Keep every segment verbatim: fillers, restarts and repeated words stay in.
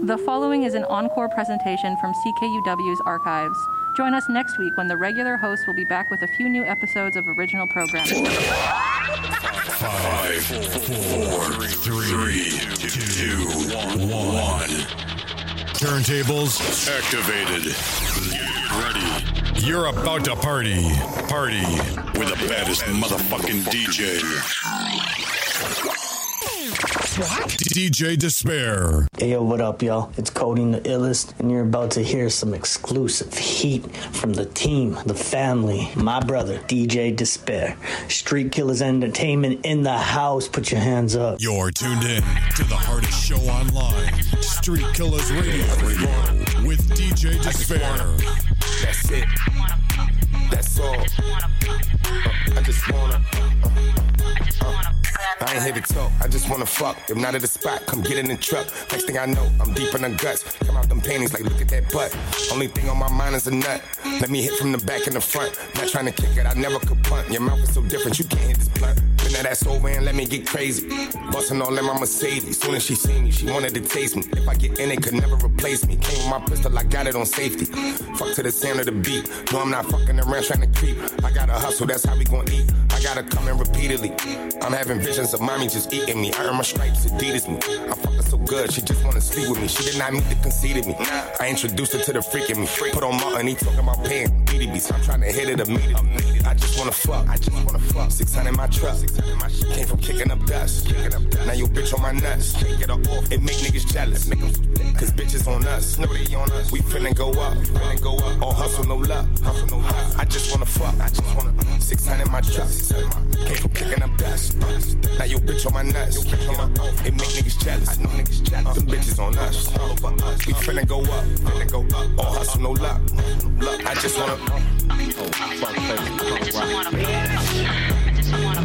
The following is an encore presentation from C K U W's archives. Join us next week when the regular host will be back with a few new episodes of original programming. Five, four, three, two, one. Turntables activated. Get ready. You're about to party. Party with the baddest motherfucking D J. What? D J Despair. Hey, yo, what up, y'all? It's Coding the Illest, and you're about to hear some exclusive heat from the team, the family, my brother, D J Despair. Street Killers Entertainment in the house. Put your hands up. You're tuned in to the hardest show online, Street Killers Radio, Radio with D J Despair. That's it. That's all. Uh, I just wanna. Uh, uh, I ain't here to talk, I just wanna fuck. If not at the spot, come get in the truck. Next thing I know, I'm deep in the guts. Come out them panties like, look at that butt. Only thing on my mind is a nut. Let me hit from the back and the front. Not trying to kick it, I never could punt. Your mouth is so different, you can't hit this blunt. Bring that ass over and let me get crazy. Bustin' all in my Mercedes. Soon as she seen me, she wanted to taste me. If I get in it, could never replace me. Came with my pistol, I got it on safety. Fuck to the sound of the beat. No, I'm not fucking around trying to creep. I gotta hustle, that's how we gon' eat. I gotta come in repeatedly. I'm having visions of mommy just eating me. I earn my stripes, Adidas me. I'm fucking so good, she just wanna sleep with me. She did not meet the conceit of me. I introduced her to the freak in me. Put on Martin, he talking about paying B D B. So I'm trying to hit it immediately. I just wanna fuck, I just wanna fuck. six hundred in my truck. Came from kicking up dust. Now your bitch on my nuts. Can't get her off, it make niggas jealous. Cause bitches on us. Nobody on us. We finna go up, finna go up. All hustle, no luck. Hustle, no luck. I just wanna fuck, I just wanna six hundred in my truck. Came from kicking up dust. Now your bitch on my nuts. It make niggas jealous. I know niggas jealous. Them bitches on us. We finna go up, finna go up. All hustle, no luck. I just wanna. I just wanna be. I just wanna.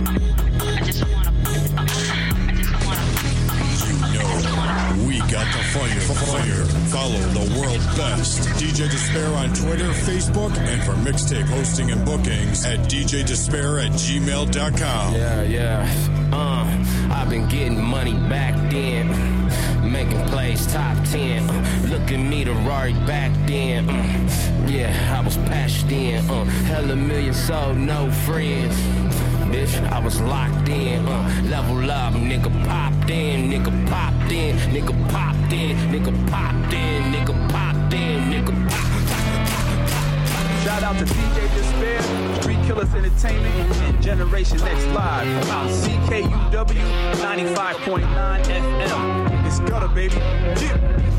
We got the fire, fire. Follow the world's best D J Despair on Twitter, Facebook, and for mixtape hosting and bookings at d j despair at gmail dot com. Yeah, yeah. Uh, I've been getting money back then, making plays top ten. Uh, look at me, the Rari back then. Uh, yeah, I was patched in. Uh, hella million sold, no friends. Bitch, I was locked in, uh, level up, nigga popped in, nigga popped in, nigga popped in, nigga popped in, nigga popped in, nigga popped in. Shout out to D J Despair, Street Killers Entertainment, and Generation Next Live on C K U W ninety-five point nine F M. It's gutter, baby. Yeah.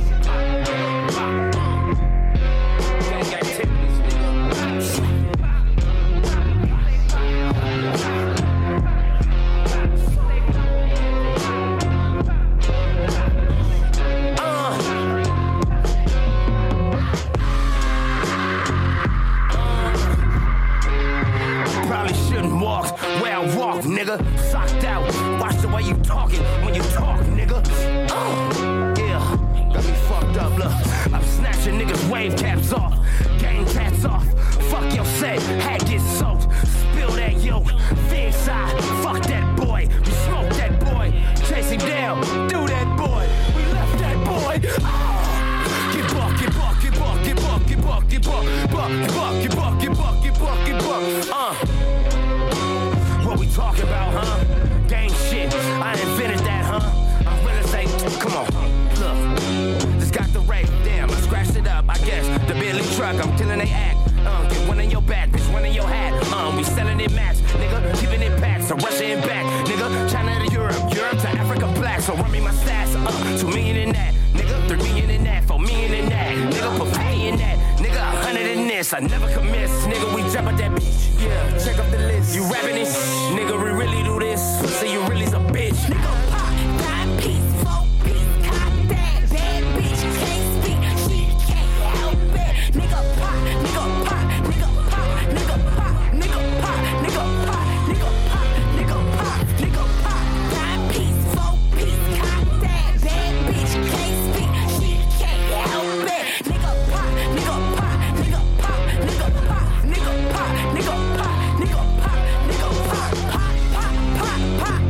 Nigga, socked out. Watch the way you talking when you talk, nigga. Uh, yeah, got me fucked up. Look, I'm snatching niggas' wave caps off, game cats off. Fuck your set, hat get soaked. Spill that yolk, big side. Fuck that boy, we smoke that boy. Chase him down, do that boy. We left that boy. Uh, get buck, get buck, get buck, get buck, get buck, get buck, buck, get buck, get buck, get buck, get buck, get buck. Uh. What we talking about, huh? Gang shit, I invented that, huh? I'm gonna say, come on, look, just got the rape, damn, I scratched it up, I guess. The Bentley truck, I'm killing they act. Uh, get one in your back, bitch, one in your hat. Um, we selling it max, nigga, keeping it packed, so Russia and back, nigga. China to Europe, Europe to Africa black, so run me my stats, uh, two million in that, nigga, three million in that, four million in that, nigga, put fifty in that, nigga, a hundred in this, I never could miss, nigga, we jump at that bitch, yeah, check up the list, you rapping it, nigga, we really do this, so you really's a bitch, nigga, pop, five piece, four piece, cop that, bad bitch, can't speak, she can't help it, nigga, pop, nigga, pop, nigga, pop, nigga, pop, nigga, pop, nigga, pop, nigga, pop, nigga, pop, nigga, pop, five piece, four piece, cop that, bad bitch, can't speak, she can't help it, nigga, pop, nigga, pop, nigga, pop, nigga, pop, nigga, pop, nigga, pop, nigga, pop, nigga, pop, pop, pop, pop, pop.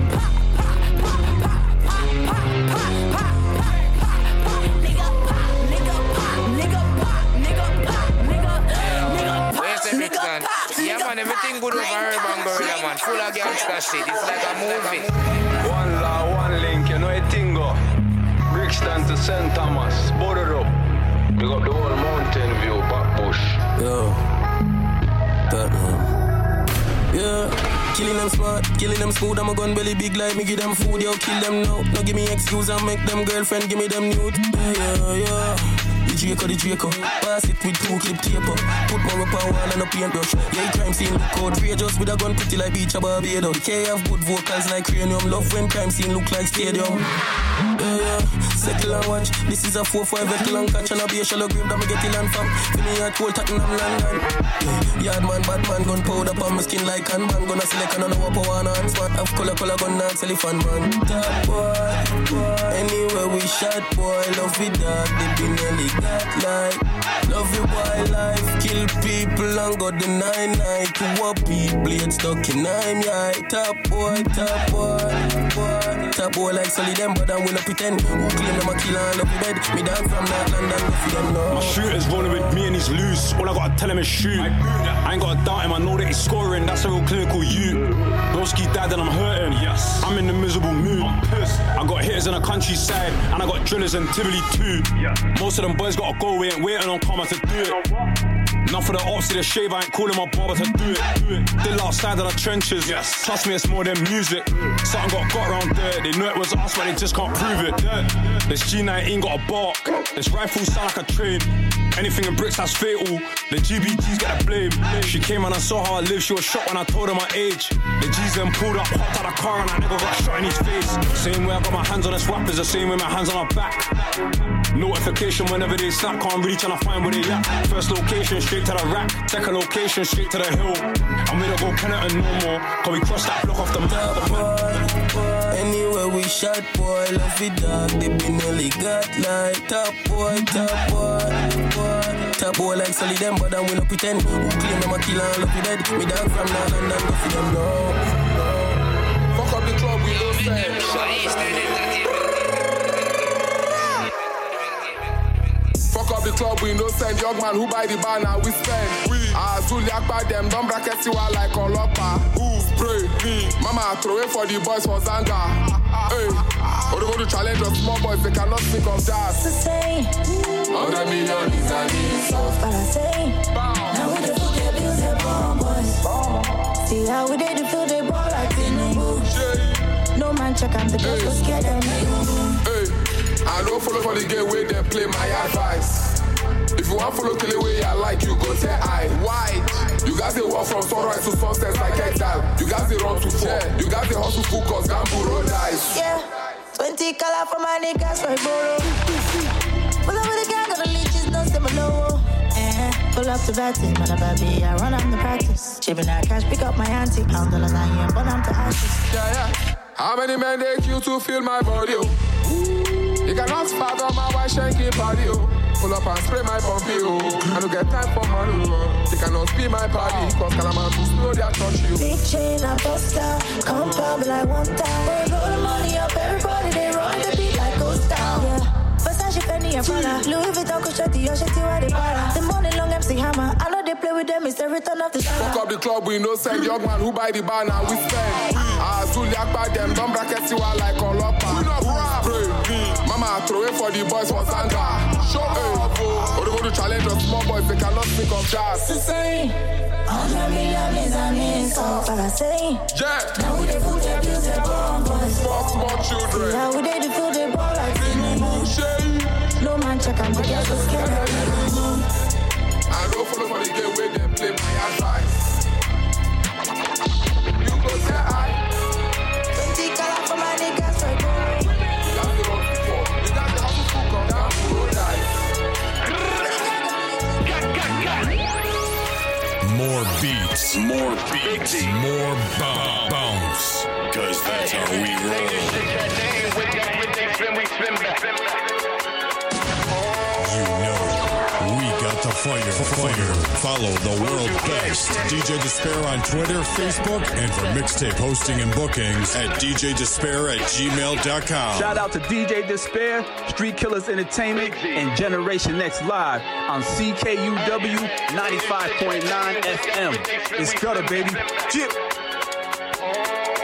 watch that shit. It's like a movie. One law, one link, you know it tingo. Brixton to Saint Thomas, border up. Big up the whole mountain view, back bush. Yo, that man. Yeah, killing them smart, killing them smooth. I'm a gun belly big like me give them food. Yo, kill them now. No give me excuse and make them girlfriend give me them nude. Yeah, yeah, yeah. The Draco, the Draco. Pass it with two clip taper. Put more up on wall and a paintbrush. Yeah, crime scene look outrageous with a gun pretty like beach or Barbados. K have good vocals like cranium. Love when crime scene look like stadium. Yeah, yeah. Settle and watch. This is a four five vehicle and catch and a be a shallow grave that me get in and from. For me at Cold Tottenham London. Yeah, yard man, bad man, gun powder on my skin like can man. Gonna select and I know what one hands. Smart have color, color gun and elephant man. Top boy, boy. Anywhere we shot, boy. Love it dog, they be nearly got like. Love it wildlife, kill people and go the nine night. To what people, blade stuck in nine, yeah. Top boy, top boy, boy. Top boy like solid them, but I will not pretend. Who claim them a killer and love you dead? Me down from that London, if you don't know. My shooter's rolling with me and he's loose. All I gotta tell him is shoot. I ain't gotta doubt him, I know that he's scoring. That's a real clinical you. Broski died and I'm hurting. Yes, I'm in the miserable mood. I'm pissed. I got hitters in the countryside and I got drillers in Tivoli too. Yeah. Most of them boys gotta go, we ain't waiting on karma to do it. Enough of the ops to the shave, I ain't calling my barber to do it. Do it. Still outside of the trenches. Yes. Trust me, it's more than music. Something got got around there. They know it was us, but they just can't prove it. This G nineteen got a bark. This rifle sound like a train. Anything in bricks that's fatal. The G B Gs get the blame. She came and I saw how I live. She was shocked when I told her my age. The G's then pulled up, hopped out of the car, and I never got shot in his face. Same way I got my hands on this rap is the same way my hands on my back. Notification whenever they snap, can't really tryna find where they at. First location, straight to the rack. Second location, straight to the hill. I'm gonna go Kenneton no more, cause we crossed that block off the map. Boy, boy. Anywhere we shot, boy, love it dog. They be nearly got like top boy, top boy, boy. Top boy like solid them, but I will not pretend. Who claim them a killer and love you dead? Me dog from now and then go for them, no, no. Fuck up the club, we don't say. Fuck up the club, we no send. Young man who buy the bar now we spend. Ah, Zuliak by them, don't bracket you are like a lopa. Who spray me? Mama throw it for the boys for Zanga. Hey, or they go to challenge us small boys, they cannot think of that. It's the same. Hundred million is an insult. But I say, now we the food they bills they bomb boys. See how we did the field they ball like Tinubu. No man check and the girls go scare them. Hey. I don't follow for the game where they play my advice. If you want to follow the way I like you, go say I. Why? You guys they walk from sunrise to sunset like exile. You guys they run to fall. You guys they hustle full cause gamble roll dice. Yeah, twenty color for my niggas for a borrow. Pull up with the gang on the leeches, no similar. Eh, pull up to batting, man a baby, I run on the practice. Chipping out cash, pick up my auntie. Pound dollars I hear, but I'm to ashes. Yeah, yeah. How many men they kill to feel my body? Oh? You cannot fathom my white shanky party, oh. Pull up and spray my pumpy, oh. I don't get time for money, oh. They cannot be my party, cause Kalaman to slow their touch you. Big chain, I bust out, compound me like one time. They roll the money up, everybody, they run the beat like ghost down. Yeah, Versace, Fendi, and Prada. Louis Vuitton, Cochetti, Yosheti, where they para. The money long M C Hammer, I know they play with them, it's the return of the star. Fuck up the club, we no send. Young man who buy the bar, now we spend. Ah, Zuliak by them, don't bracket you are like a lopa. Mama throw it for the boys for Zanga. Show up, oh. Or they go to challenge us small boys, they cannot think of that. It's the same. Hundred million is an insult. But I say, yeah. Now we they food they bills they bomb boys. Fuck small children. Now we they the food they ball like Tinubu. No man check and the girls go scared of me. I don't follow for the game where they play my advice. You go say I. Twenty color for my niggas for borrow. More beats, more beats, more b- bounce. Cause that's how we roll. You know, we got the fire, fire. Follow the world best. D J Despair on Twitter, Facebook, and for mixtape hosting and bookings at d j despair at gmail dot com. Shout out to D J Despair, Street Killers Entertainment, and Generation X Live on C K U W ninety-five point nine F M. It's gutter, baby. Chip.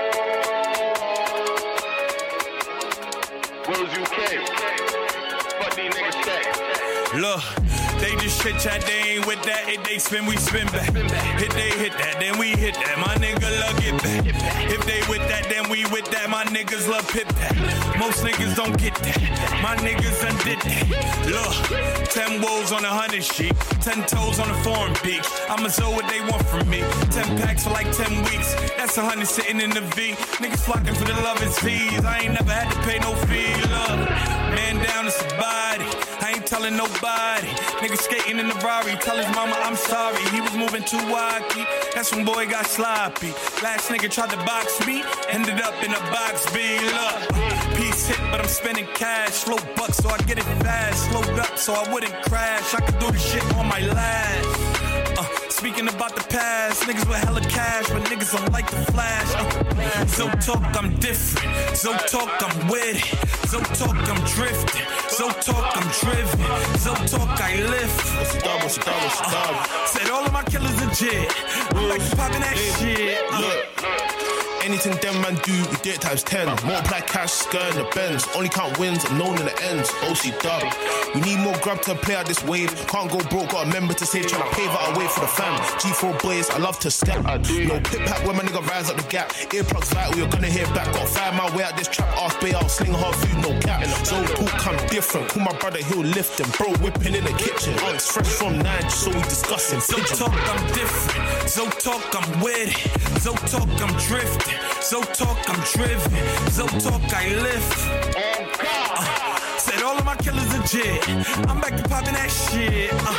U K. Fuck these niggas say. Look, they just shit chat, they ain't with that. If they spin, we spin back. If they hit that, then we hit that. My nigga love get back. If they with that, then we with that. My niggas love pit that. Most niggas don't get that. My niggas undid that. Look, ten wolves on a hundred sheep, ten toes on a foreign beach. I'ma show what they want from me. Ten packs for like ten weeks. That's a hundred sitting in the V. Niggas flocking for the lovers fees. I ain't never had to pay no fee. Look, man down is a body. I ain't telling nobody. Nigga skating in the Rari. Tell his mama I'm sorry. He was moving too wacky. That's when boy got sloppy. Last nigga tried to box me. Ended up in a box B. Look, piece hit, but I'm spending cash. Slow bucks, so I get it fast. Slowed up, so I wouldn't crash. I could do the shit on my last. Uh, speaking about the past, niggas with hella cash, but niggas don't like the flash. Uh, so talk, I'm different. So talk, I'm with it. So talk, I'm drifting. So talk, I'm driven. So talk, I lift. What's the dub, what's the dub, what's the dub? Uh, said all of my killers legit. I'm like popping that shit. Uh, Look. Anything them man do, we do it times ten. Multiply cash, skirt in the Benz. Only count wins and known in the ends. O C dub. We need more grub to play out this wave. Can't go broke, got a member to save. Tryna pave out a way for the fam. G four boys, I love to step. No pit pack when my nigga rise up the gap. Earplugs vital, you're gonna hear back. Got five my way out this trap. Ass bay out, sling hard food, no cap. So talk, I'm different. Call my brother, he'll lift him. Bro, whipping in the kitchen. It's fresh from nine, so we discussing. So talk, I'm different. So talk, I'm with it. So talk, I'm drifting. So talk, I'm driven. So talk, I lift. Uh, said all of my killers legit. I'm back to popping that shit. Uh.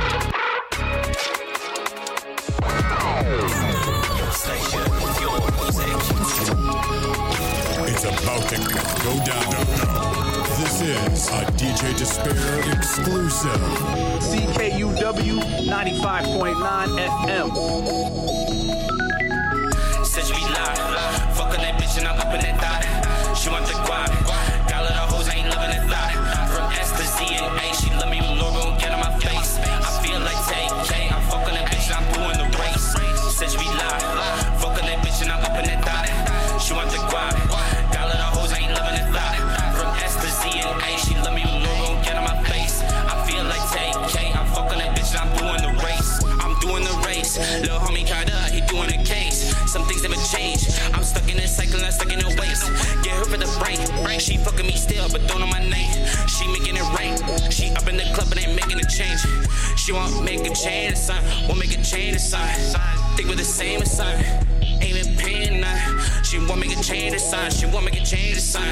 It's about to go down. This is a D J Despair exclusive. C K U W ninety-five point nine F M. Said she be live. Fucking that bitch and I'm up in that thigh. She want the guap. Got of the hoes, ain't loving that thigh. From S to Z and A, she love me when Lord gon' get on my face. I feel like Tay K. I'm fucking that bitch and I'm doing the race. Said she be live. Fucking that bitch and I'm up in that thigh. She want the guap. Got of the hoes, ain't loving that thigh. From S to Z and A, she love me when Lord gon' get on my face. I feel like Tay K. I'm fucking that bitch and I'm doing the race. I'm doing the race. Lil' homie Carter, he doing the case. Some things never change. I'm stuck in this cycle, I'm stuck in the waste. Get her for the break. She fucking me still, but don't know my name. She making it rain. She up in the club and ain't making a change. She won't make a change, son. Won't make a change, son. Think we're the same, son. Ain't even paying none. She won't make a change, son. She won't make a change, son.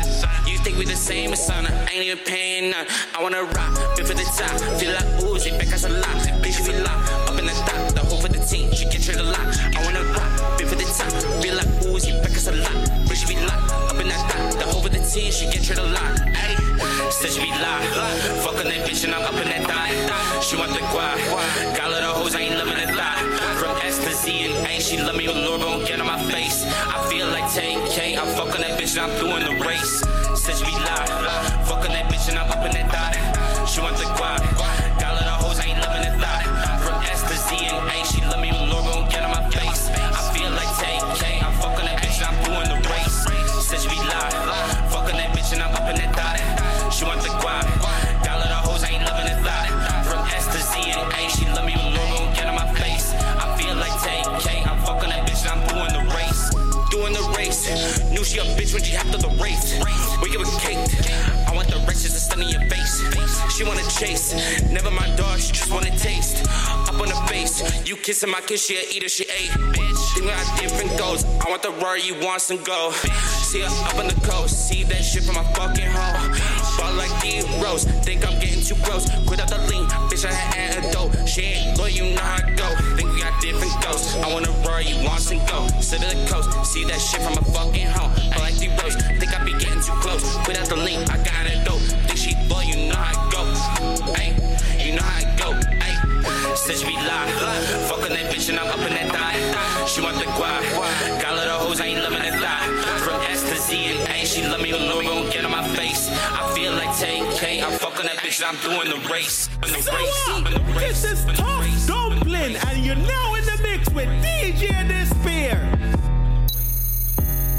You think we the same, son? I ain't even paying none. I wanna rock, feel for the top. Feel like Uzi, back as a lot. Bitch, we lock. Up in the top, the whole for the team. She get traded a lot. I wanna rock, feel for the top. Feel like Uzi, back as a lot. Bitch, we lock. Up in that top, the whole for the team. She get traded a lot. Ayy, said she be live. Fucking that bitch and I'm up in that thigh. She want the guap. Got of the hoes, I ain't loving that thigh. From S to Z and A, she love me when Lord gon' get on my face. I feel like Tay K. I'm fucking that bitch and I'm doing the race. Said she be live. Fucking that bitch and I'm up in that thigh. She want the guap. Got of the hoes, I ain't loving that thigh. From S to Z and A, she love me when Lord gon' get on my face. I feel like Tay K. I'm fucking that bitch and I'm doing the race. Said she be live. Fucking that bitch and I'm up in that thigh. She want the guap. Got of the hoes, I ain't loving that thigh. From S to Z and A, she love me when Lord gon' get on my face. I feel like Tay K. I'm fucking that bitch and I'm doing the race. Doing the race. Knew she a bitch when she hopped on the race. We give a cake. I want the race just to stun in your face. She wanna chase. Never my dog, she just wanna taste. Up on the face. You kissing my kiss, she a eater, she ate. Think we got different goals. I want the Rory, you want some go. See her up on the coast. See that shit from my fucking home. Ball like D-Rose. Think I'm getting too close. Quit out the lean. Bitch, I had antidote. She ain't loyal, you know how I go. Think we got different goals. I want a Rory, you want some go. Sit to the coast. See that shit from my fucking home. Ball like D-Rose. Think I be getting too close. Quit out the lean. I got antidote. Think she loyal, you know how I go. Ay, you know how I go. Ay, said she be live. Fucking that bitch and I'm up in that thigh. She want the guap. Got of the hoes, I ain't loving that thigh. From S to Z and A, she love me when Lord gon' get on my face. I feel like Tay K. I'm fucking that bitch and I'm doing the race. The So race. up, The race. this is The Tough race. Dumpling, and you're now in the mix with D J Despair.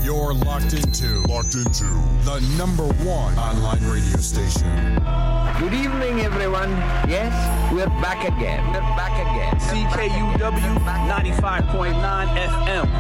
You're locked into, locked into the number one online radio station. Good evening, everyone. Yes, we're back again. We're back again. C K U W ninety-five point nine F M.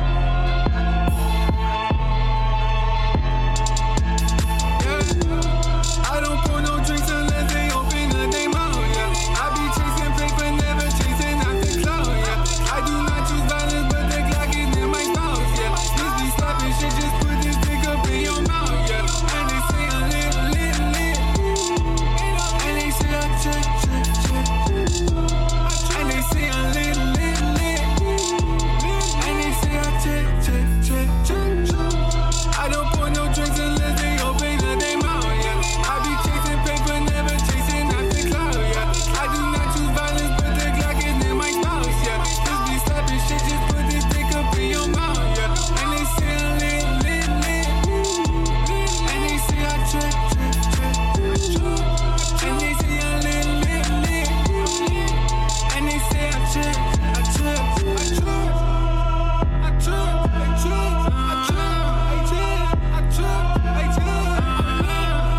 I don't pour no drinks unless they open the name out, yeah. I be chasing paper, never chasing after cloud, yeah. I do not choose violence, but the Glock is in my mouth, yeah. This be slapping shit, just put this dick up in your mouth, yeah. And they say I'm lit, lit, lit. And they say I'm check, check, check. And they say I'm lit, lit, lit. And they say I check, check, check, check. I don't pour no drinks unless they open the name out. I be chasing paper, never chasing after cloud, yeah. I do not choose violence, but the Glock is in my spouse, yeah. This be slapping shit, just put this dick up in your mouth, yeah. And they say I'm lit, lit, lit. And they say I check, check, check, check. And they say I'm lit, lit, lit. And they say I check, I check, I check. I check, I check, I check, I check, I check, I check.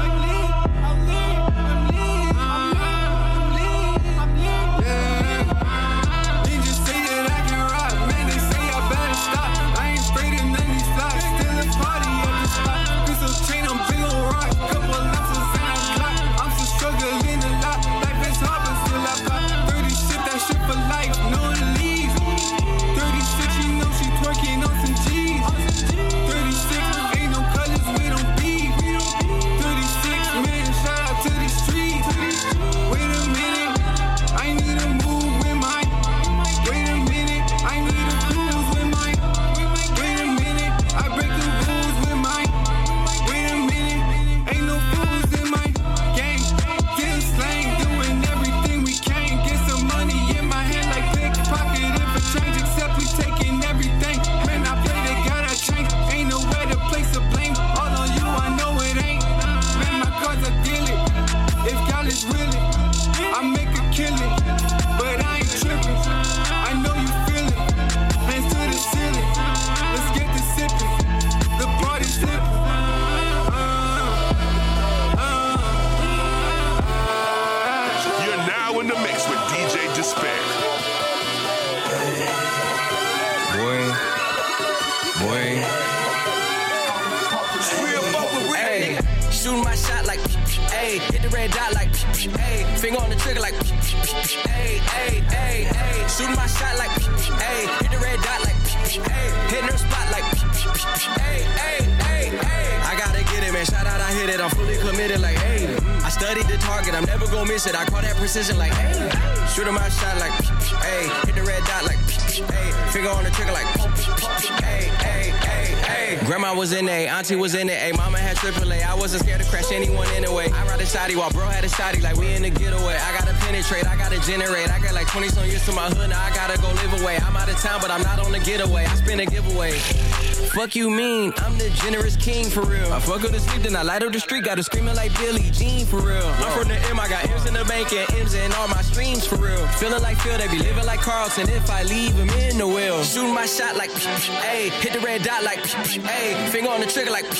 I call that precision like, hey, shoot him my shot like, hey, hit the red dot like, hey, finger on the trigger like, hey, hey, hey, hey. Grandma was in A, auntie was in it, hey, mama had triple A. I wasn't scared to crash anyone anyway. I ride a shotty while bro had a shotty like we in the getaway. I gotta penetrate, I gotta generate. I got like twenty some years to my hood, now I gotta go live away. I'm out of town, but I'm not on the getaway. I spin a giveaway. Fuck you mean, I'm the generous king for real. I fuck up to sleep, then I light up the street, got her screaming like Billie Jean for real. I'm from the M, I got M's in the bank and M's in all my streams for real. Feeling like Phil, they be living like Carlton if I leave him in the wheel. Shooting my shot like, ayy, hit the red dot like, ayy, finger on the trigger like,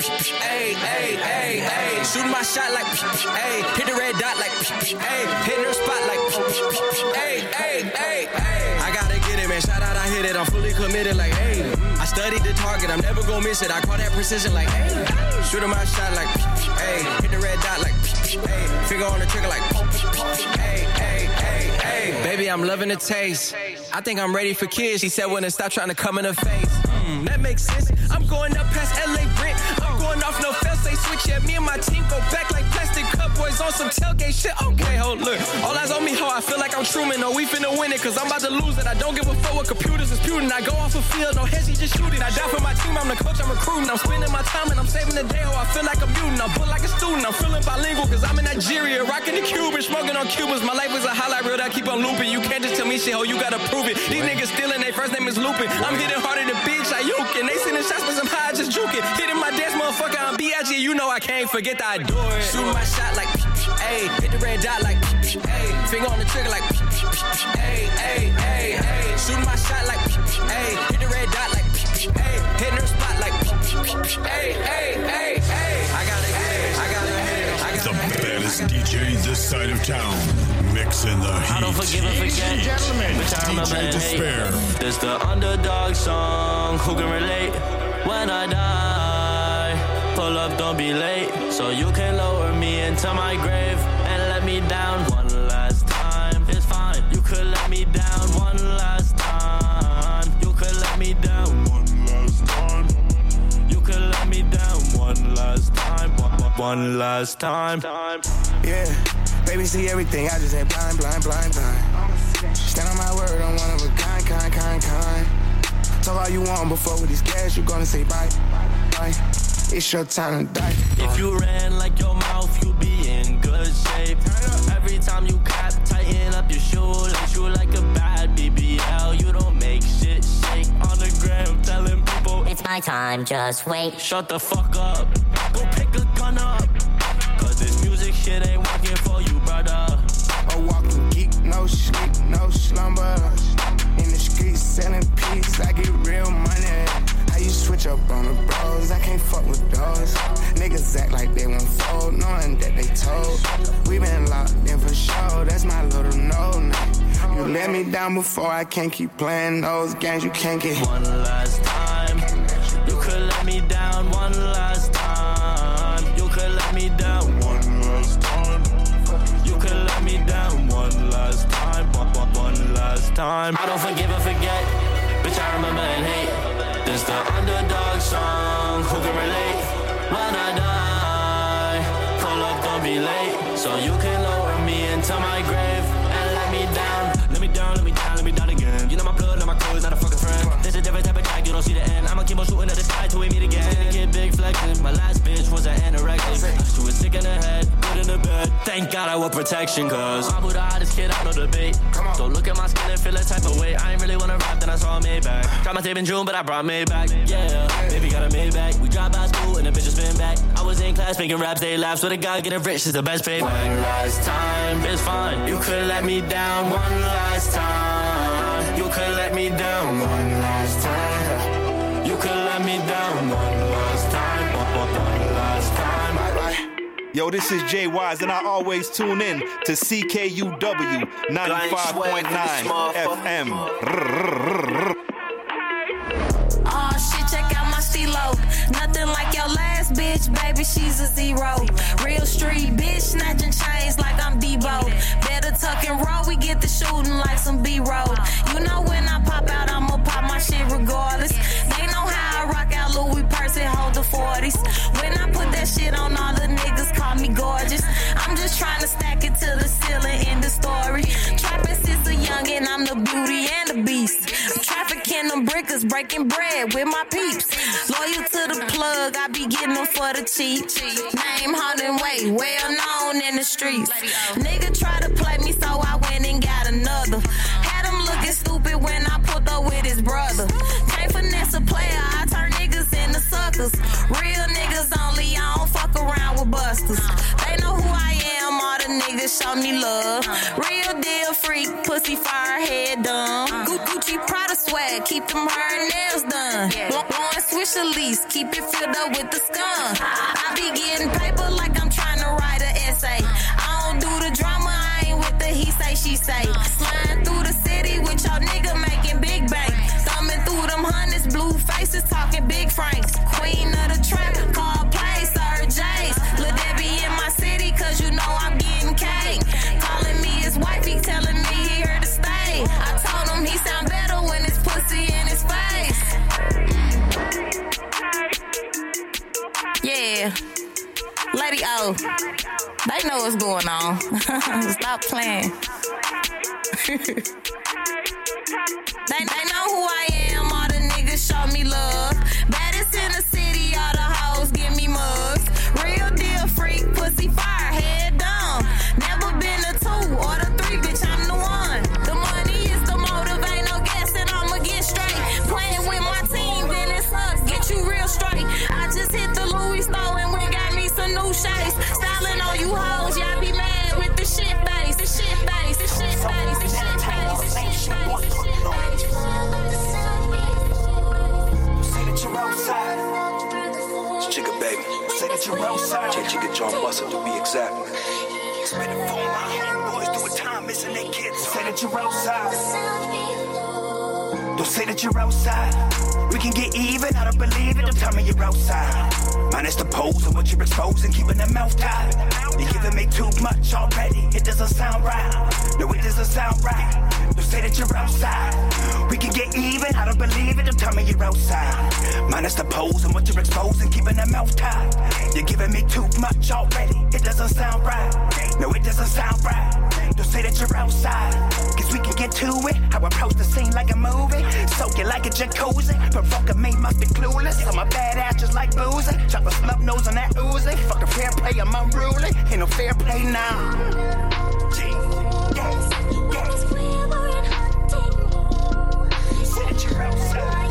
ayy, ayy, ayy, ayy. Shooting my shot like, ayy, hit the red dot like, ayy, hitting her spot like, ayy, ayy, ayy, ayy. I gotta get it, man, shout out, I hit it, I'm fully committed like, ayy. I studied the target, I'm never gonna miss it. I call that precision like, hey, shoot my shot like, hey, hit the red dot like, hey, finger on the trigger like, hey, hey, hey, hey. Baby, I'm loving the taste. I think I'm ready for kids. She said when it stop trying to come in her face. Mm, that makes sense. I'm going up past L A Brent. I'm going off no fail, say switch. Yeah, me and my team go back like plastic cup boys on some tailgate shit. Okay, hold look. All eyes on me, ho. I feel like I'm Truman. No, we finna win it, cause I'm about to lose it. I don't give a fuck what computers is putin'. I go off a field, no hesi, just shoot it. I die for my team, I'm the coach, I'm recruiting. I'm spending my time and I'm saving the day, ho. I feel like a mutant. I'm put like a student. I'm feeling bilingual, cause I'm in Nigeria, rocking the Cuban, smoking on Cubans. My life is a highlight reel that I keep on looping. You can't just tell me shit, ho. You gotta prove it. These niggas stealing, their first name is Lupin. I'm hitting harder than bitch, I yuke. And they sending shots, but I'm high, just juke it. Hitting my dance, motherfucker, I'm B I G. You know I can't forget that I do it. Shooting my shot like, ayy, hit the red dot like, ayy, finger on the trigger like, ayy, ayy, ayy, ayy. Shooting my shot like, ayy, hit the red dot like, ayy, hitting her spot like, Hey, hey, hey, hey. I gotta get it. I gotta get it. I gotta The baddest D J this side of town. Mixing the heat. I don't forgive and forget. Gentlemen, Bitch, I remember D J and Despair. hate. This the underdog song. Who can relate? When I die, pull up, don't be late. So you can lower me into my grave and let me down one last time. It's fine. You could let me down one last time. You could let me down one last time. You could let me down one last time. One, one, one last time. Yeah, baby, see everything. I just ain't blind, blind, blind, blind. Stand on my word, I'm one of a kind, kind, kind, kind. Talk all you want before with these gas, you gonna say bye, bye. It's your time to die. If you ran like your mouth, you'd be in good shape. Every time you cap, tighten up your shoelace. You like a bad B B L, you don't make shit shake. On the gram, telling people it's my time, just wait. Shut the fuck up, go pick a gun up. Cause this music shit ain't working for you, brother. A walking geek, no sleep, no slumber. In the streets selling peace, I get real money. How you switch up on the bros? I can't fuck with those. Niggas act like they won't fold, knowing that they told. We been locked in for sure, that's my little no. You let me down before, I can't keep playing those games, you can't get one last time. You could let me down one last time. You could let me down one last time. You could let me down one last time. One, one, one last time. I don't forgive or forget. Bitch, I remember and hate. This the underdog song. Who can relate? When I die, pull up, don't be late. So you can lower me into my grave and let me down. Let me down, let me down, let me down again. You know my blood, not my crew, is not a fucking friend. This a different type of track, you don't see the end. I'ma keep on shooting at the sky till we meet again. Get big flexing. My last bitch was an anorexic. She was sick in the head, good in the bed. Thank God I wore protection, cause I'm the hottest kid out, no debate. Don't look at my skin and feel a type of way. I ain't really wanna rap, then I saw Maybach. Dropped my tape in June, but I brought Maybach. Yeah, baby got a Maybach. We dropped out of school and the bitches spin back. I was in class making raps, they laugh. So the guy getting rich is the best paid. One last time, it's fine. You could let me down one last time. You could let me down one last time. You could let me down one last time. One, one, one last time. Bye bye. Yo, this is Jay Wise, and I always tune in to C K U W ninety-five point nine F M. Oh shit, check out my stilo. Nothing like your last bitch, baby, she's a zero. Real street bitch, snatching chains like I'm Debo. Better tuck and roll, we get the shooting like some B-roll. You know when I pop out, I'ma pop my shit regardless. They know how I rock out Louis purse and hold the forties. When I put that shit on, all the niggas call me gorgeous. I'm just trying to stack it to the ceiling in the story. Trapping since a youngin', I'm the beauty and the beast. Trafficking them brickers, breaking bread with my peeps. Loyal to the plug, I be getting them for the cheap. Name Holden Way, well known in the streets. Nigga try to play me, so I went and got another. Had him looking stupid when I pulled up with his brother. Can't finesse a player, I turn niggas into suckers. Real niggas only, I don't fuck around with busters. They know who I am, all the niggas show me love. Real deal freak, pussy fire head done. Gucci Prada swag, keep them hair and nails done. Blowing swish a lease, keep it filled up with the scum. I be getting paper like I'm trying to write an essay. I don't do the drama, I ain't with the he say, she say. Sliding through the city with your nigga making big bank. Thumbing through them hundreds, blue faces talking big franks. Queen of the trap, call play, Sir J's. Lil' Debbie in my city, cause you know I'm getting cake. Calling me his wife, he telling me he here to stay. I told him he sound better when his pussy in his face. Yeah. Lady O, they know what's going on. Stop playing. they, they know who I am, all the niggas show me love. Baddest in the city, all the hoes give me mugs. Real deal freak, pussy fire, head down. Never been a two or the three, bitch, I'm the one. The money is the motive, ain't no guessing, I'ma get straight. Playing with my team, then it sucks, get you real straight. I just hit the Louis store and went got me some new shades. Styling on you hoes, y'all be mad with the shit face, the shit face, the shit face, the shit face, the shit face, the shit face. Say that you're outside. J G get John Busser to be exact. Spinning phone, my homeboys doing time, missing their kids. Say that you're outside. Don't say that you're outside. We can get even, I don't believe it. Don't tell me you're outside. Minus the pose of what you're exposing, keeping the mouth tied. You're giving me too much already. It doesn't sound right. No, it doesn't sound right. Don't say that you're outside. We can get even, I don't believe it. Don't tell me you're outside. Minus the pose and what you're exposing, keeping the mouth tied. You're giving me too much already. It doesn't sound right. No, it doesn't sound right. Don't say that you're outside. Cause we can get to it. I approach the scene like a movie. Soak it like a jacuzzi. Provoking me must be clueless. I'm a badass just like boozy. Chop a snub nose on that Uzi. Fuck a fair play, I'm unruly. Ain't no fair play now. G, yes, yes. Say that you're outside.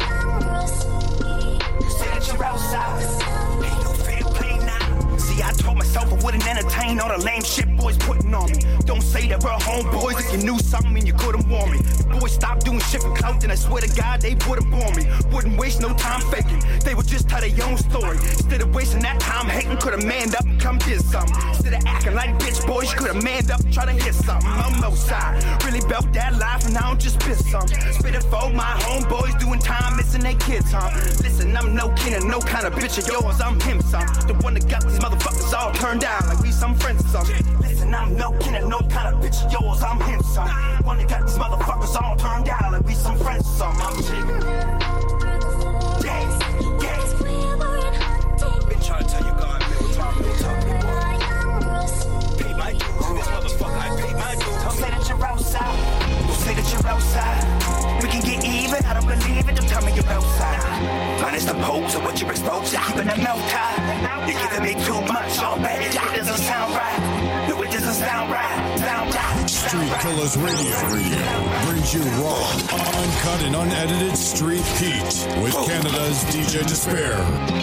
Say that you're outside. Ain't no fair play now. See, I told myself I wouldn't entertain all the lame shit boys putting on me. Don't say that we're homeboys if you knew something and you couldn't warn me. Boys stop doing shit for clout, and I swear to God they would've born me. Wouldn't waste no time faking. They would just tell their own story. Instead of wasting that time hating, could've manned up and come did something. Instead of acting like bitch boys, you could've manned up and try to hit something. I'm outside, really built that life and I don't just piss some. Spit it for my homeboys doing time, missing their kids, huh? Listen, I'm no kin and no kind of bitch of yours, I'm him some. The one that got these motherfuckers all turned down like we some friends or something. Listen, I'm no kin and no kind of bitch of yours, I'm him some. One that got these motherfuckers all turned down like we some friends or something. I'm chicken. Yes, yes. Been trying to tell you God, man, we'll talk, we'll talk, boy. Pay my dues in this motherfucker, I pay my dues. Don't say that you're outside. Don't say that you're outside. We can get even, I don't believe it. Don't tell me you're outside. Minus the pose of what you're exposed to, keeping the mouth tied. You're giving me too much already. It doesn't sound right. No, it doesn't sound right. Sound right. Street Killers Radio, Radio brings you raw, uncut, and unedited street heat with Canada's D J Despair.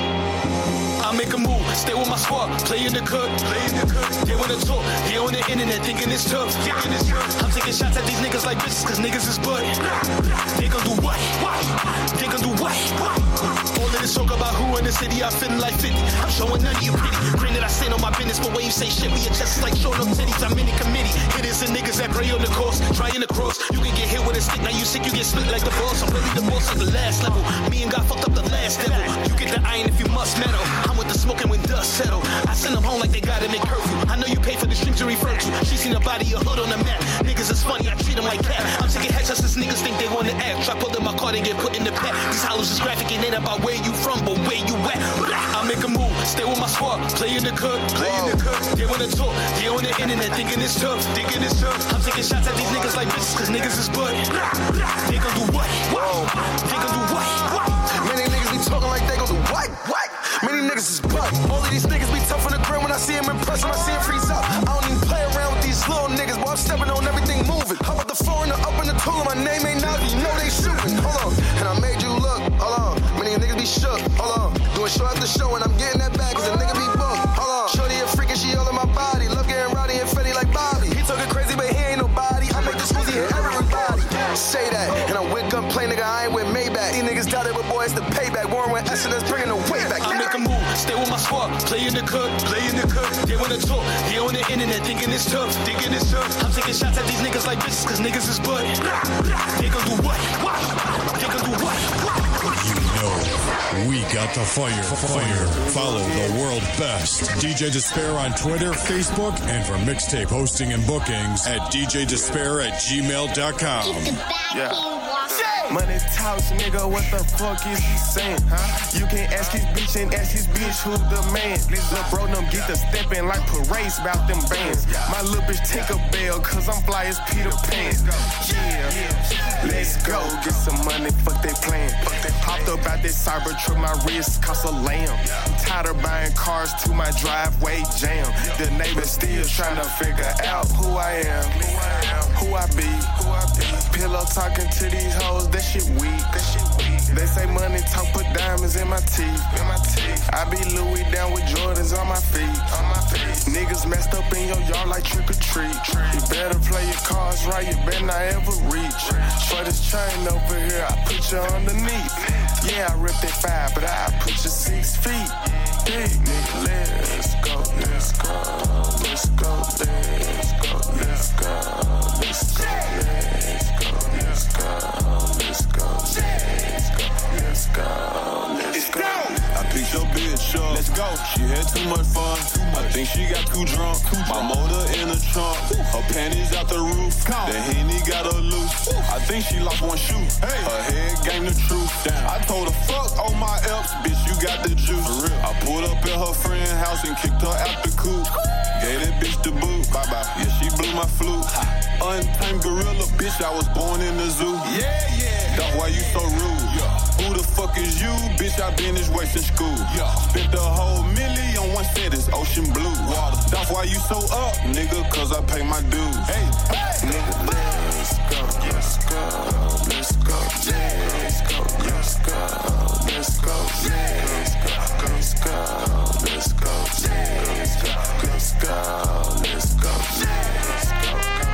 I make a move, stay with my squad, play in the cut, play in the cut. They wanna talk, they on the internet thinking it's tough. Thinking it's tough. I'm taking shots at these niggas like bitches, cause niggas is butt. They gon' do what? They gon' do what? All of this talk about who in the city, I'm feeling like fifty. I'm showing none of you pretty. Granted, I stand on my business, but when you say shit, we adjust like showing up titties. I'm in the committee. Hitters and niggas that pray on the course, trying to cross. You can get hit with a stick, now you sick, you get split like the boss. I'm really the boss at the last level. Me and God fucked up the last level. You get the iron if you must metal. I'm with the smoking when dust settle. I send them home like they gotta make curfew. I know you pay for the streams to refer to. She seen a body, a hood on the map. Niggas is funny, I treat them like cat. I'm taking headshots since niggas think they wanna act. Try pull in my car, they get put in the pack. These hollows is graphic, it ain't about where you from, but where you at. I make a move, stay with my squad, play in the cut, play in the cut. They wanna talk, they on the internet thinking it's tough, thinking it's tough. I'm taking shots at these niggas like bitches, cause niggas is butt. They gon' do what? They gon' do what? Many niggas be talking like they gon' do what? What? Many niggas is butt. All of these niggas be tough on the ground when I see them impressed, when I see them freeze up. I don't even play around with these little niggas, boy, I'm stepping on everything moving. How about the foreigner up in the tool? My name ain't out, you know they shooting. Hold on, and I made you look, hold on. Many niggas be shook, hold on. Doing show after show and I'm getting that back, cause a nigga be booked. Hold on, shorty a freak and she all in my body. Love getting rowdy and fetty like Bobby. He talking crazy, but he ain't nobody. I make this Uzi hit everybody. Say that, and I'm with gunplay, nigga, I ain't with Maybach. These niggas doubted, but boy, it's the payback. Warren with S and S bringing the way back. I make a move, stay with my squad, play in the cut, play in the cut. They wanna talk, they on the internet thinking it's tough, thinking it's tough. I'm taking shots at these niggas like bitches, cause niggas is butt. They gon' do what? They gon' do what? You know, we got the fire. Fire. Follow the world best. D J Despair on Twitter, Facebook, and for mixtape hosting and bookings at d j despair at gmail dot com. Yeah. Money talks, nigga, what the fuck is he saying? Huh? You can ask his bitch and ask his bitch who the man. Lil' bro, them get the steppin' like parades about them bands. My little bitch Tinkerbell, cause I'm fly as Peter Pan. Yeah, let's go, get some money, fuck they plan. Hopped up out that cyber truck, my wrist cost a lamb. Tired of buying cars to my driveway jam. The neighbors still trying to figure out who I am, who I be. Pillow talking to these hoes, that shit weak. They say money talk, put diamonds in my teeth. I be Louis down with Jordans on my feet. Niggas messed up in your yard like trick or treat. You better play your cards right, you better not ever reach. For this chain over here, I put you underneath. Yeah, I ripped that five, but I put you six feet. stick, nigga. Let's go, let's go, let's go, let's go, let's go, let's go, let's go, let's go, let's go, let's go, let's go. I picked your bitch up. Let's go. She had too much fun. Too much. I think she got too drunk. Too My motor in the trunk. Her panties out the roof. The Henny got her loose. I think she lost one shoe. Hey. Her head game the truth. Damn. I told her fuck all my F's, bitch. You got the juice. For real. I pulled up at her friend's house and kicked her out the coop. Gave that bitch the boot. Bye bye. Yeah, she blew my flute. Untamed gorilla, bitch. I was born in the zoo. Yeah, yeah. Dog, why you so rude? Yeah. Who the fuck is you, bitch? I been this way since school. Yeah. Spent the whole milli on one sentence, ocean blue water. That's why you so up, nigga, cause I pay my dues. Hey, hey. Nigga, let's go, let's go, let's go, let's go, let's go, let's go, let's go, let's go, let's go, let's go, let's go, let's go, let's go.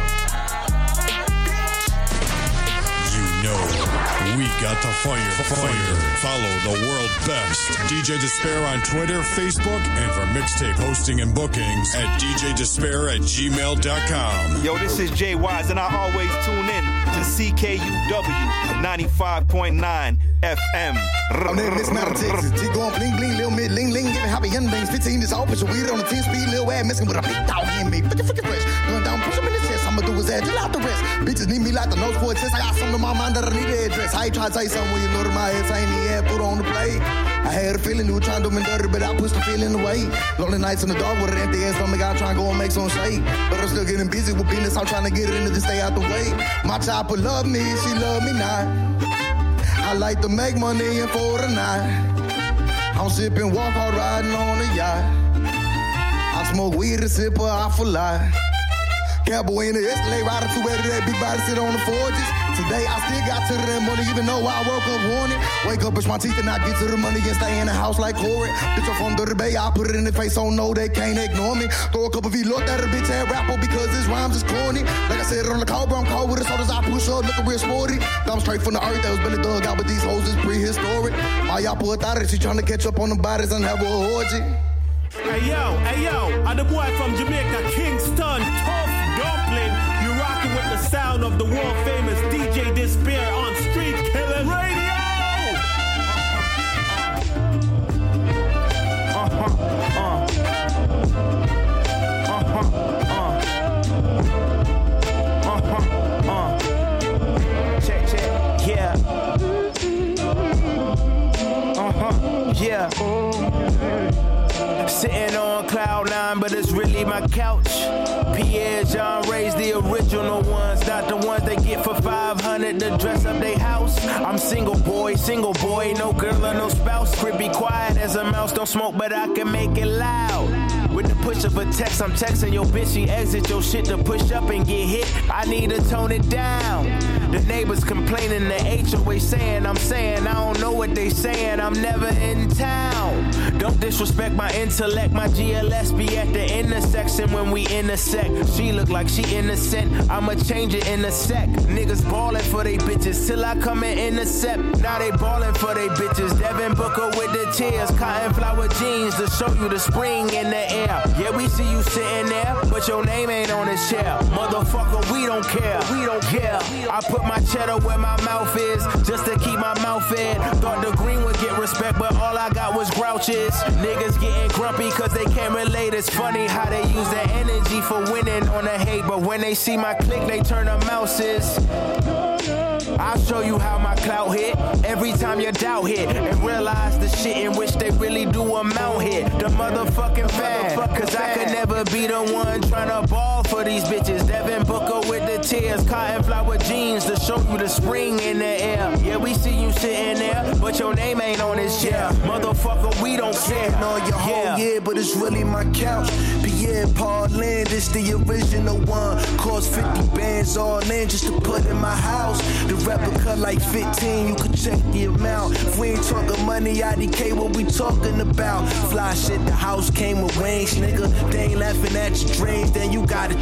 You know, we got the fire. Fire. Follow the world best D J Despair on Twitter, Facebook, and for mixtape hosting and bookings at D J Despair at gmail dot com. Yo, this is Jay Wise, and I always tune in to C K U W ninety-five point nine F M. I'm in this mountain, Texas. G going bling bling, little mid ling ling, giving happy young things. fifteen this all, put your weed on the ten speed, little ass messing with a big dog in me. Fucking fucking fresh. Gun down, push him in the chest. I'ma do his ass, just out the rest. Bitches need me like the nose for a test. I got something on my mind that I need to address. I ain't trying to say something when you know to my head, I ain't even had put on the plate. I had a feeling you were trying to do me dirty, but I pushed the feeling away. Lonely nights in the dark with an empty ass stomach, I try and go and make some shade. But I'm still getting busy with business, I'm trying to get it in to stay out the way. My chopper love me, she love me not. I like to make money and for the night. I'm sipping, walk hard, riding on the yacht. I smoke weed and sip her off a lot. Cowboy in the Escalade, riding too ready, that big body sit on the forges. Today I still got to that money, even though I woke up wanted. Wake up, brush my teeth, and I get to the money and stay in the house like Corey. Bitch, I'm from Dirty Bay, I put it in the face, so no, they can't ignore me. Throw a couple V, look at a bitch ass rapper because his rhymes is corny. Like I said on the call, bro, I'm cold with the sodas, I push up, looking real sporty. I'm straight from the earth, that was Billy dug out, but these hoes is prehistoric. My y'all put out it, she trying to catch up on the bodies and have a orgy. Hey yo, hey yo, I'm the boy from Jamaica, Kingston, tough dumpling. You rocking with the sound of the world famous D J Despair on Street Killing Radio. Uh-huh, uh. Uh-huh, uh. Uh-huh, uh. Check, check, yeah. Uh-huh, yeah. Sitting on cloud nine, but it's really my couch. Pierre John Ray's the original ones, not the ones they get for five hundred to dress up their house. I'm single boy, single boy, no girl or no spouse. Crib be quiet as a mouse, don't smoke, but I can make it loud. With the push of a text, I'm texting your bitch, she exit your shit to push up and get hit. I need to tone it down. The neighbors complaining, the H O A saying, I'm saying, I don't know what they saying, I'm never in town. Don't disrespect my intellect, my G L S be at the intersection when we intersect. She look like she innocent, I'ma change it in a sec. Niggas ballin' for they bitches till I come and intercept. Now they ballin' for they bitches. Devin Booker with the tears, cotton flower jeans to show you the spring in the air. Yeah, we see you sitting there, but your name ain't on this chair. Motherfucker, we don't care, we don't care. I put my cheddar where my mouth is, just to keep my mouth fed. Thought the green would get respect, but all I got was grouches. Niggas getting grumpy cause they can't relate. It's funny how they use their energy for winning on the hate, but when they see my click, they turn to mouses. I'll show you how my clout hit. Every time your doubt hit, and realize the shit in which they really do amount hit. The motherfucking fan, cause I could never be the one trying to ball for these bitches. Devin Booker with the tears, cotton flower jeans to show you the spring in the air. Yeah, we see you sitting there, but your name ain't on this chair. Motherfucker, we don't care. On your whole yeah. year, but it's really my couch. Pierre Paulin, this the original one. Cost fifty bands all in just to put in my house. The replica like fifteen, you could check the amount. If we ain't talking money, I D K, what we talking about? Fly shit, the house came with wings, nigga. They ain't laughing at your dreams, then you gotta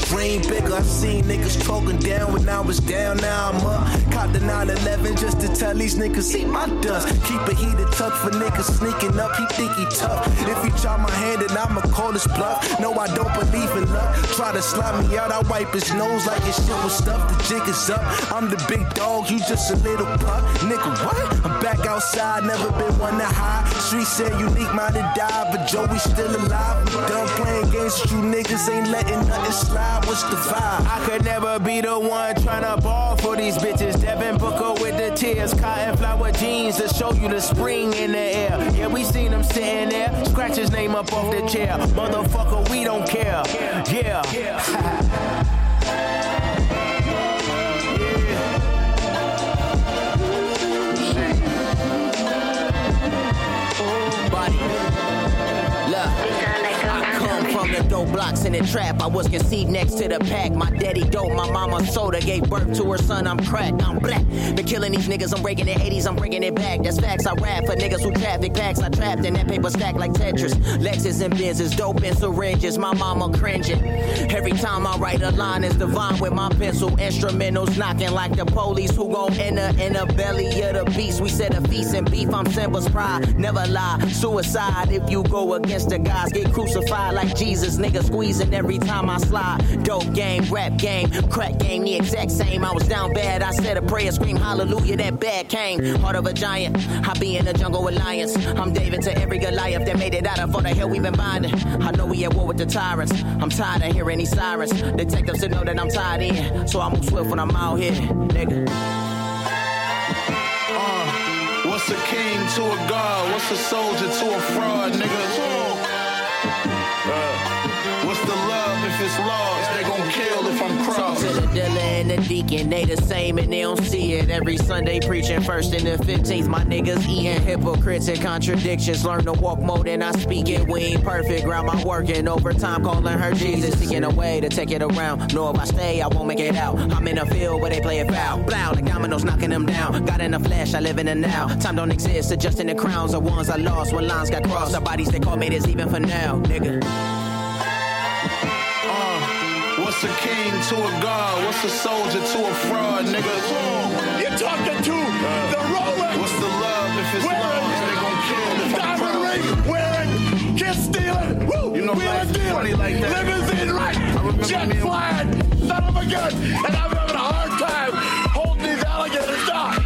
dream bigger. I seen niggas choking down when I was down, now I'm up. Caught the nine eleven just to tell these niggas, see my dust. Keep it heated tucked for niggas sneaking up, he think he tough. If he try my hand, then I'ma call his bluff. No, I don't believe in luck. Try to slide me out, I wipe his nose like his shit was stuffed. The jig is up, I'm the big dog, you just a little pup. Nigga, what? I'm back outside, never been one to hide. Street said unique minded die, but Joey still alive. We done playing games with you niggas, ain't letting nothing slide. What's the vibe? I could never be the one tryna ball for these bitches. Devin Booker with the tears, cotton flower jeans to show you the spring in the air. Yeah, we seen him sitting there, scratch his name up off the chair. Motherfucker, we don't care. Yeah. The dope blocks in the trap, I was conceived next to the pack. My daddy dope, my mama soda, gave birth to her son. I'm cracked, I'm black. Been killing these niggas, I'm breaking the eighties, I'm bringing it back. That's facts, I rap for niggas who traffic packs. I trapped in that paper stack like Tetris. Lexus and Benzes, dope and syringes. My mama cringing. Every time I write a line, it's divine with my pencil. Instrumentals knocking like the police who gon' enter in the belly of the beast. We set a feast and beef, I'm Simba's pride. Never lie, suicide if you go against the guys. Get crucified like Jesus. Niggas squeezing every time I slide. Dope game, rap game, crack game, the exact same. I was down bad, I said a prayer, scream hallelujah, that bad came. Heart of a giant, I be in the jungle with lions. I'm David to every Goliath that made it out of for the hell we been binding. I know we at war with the tyrants. I'm tired of hearing these sirens. Detectives to know that I'm tied in, so I move swift when I'm out here, nigga. Uh, what's a king to a god? What's a soldier to a fraud, nigga? What's the love if it's lost? They gon' kill if I'm crossed. To the dealer and the deacon, they the same and they don't see it. Every Sunday preaching first and the fifteenth. My niggas eating hypocrites and contradictions. Learn to walk more than I speak it. We ain't perfect, grandma working overtime, calling her Jesus. Seeking a way to take it around. Know if I stay, I won't make it out. I'm in a field where they play it foul. Blow like dominoes knocking them down. Got in the flesh, I live in the now. Time don't exist, adjusting the crowns. The ones I lost when lines got crossed. The bodies they call me this even for now, nigga. What's a king to a god? What's a soldier to a fraud, nigga? You're talking to uh, the Rolex. What's the love if it's wearing, lost? They gon' kill if I'm diamond ring wearing, kiss stealing, woo, you know, wheeling dealing, like that. limousine right, jet flying, son of a gun, and I'm having a hard time holding these alligators down.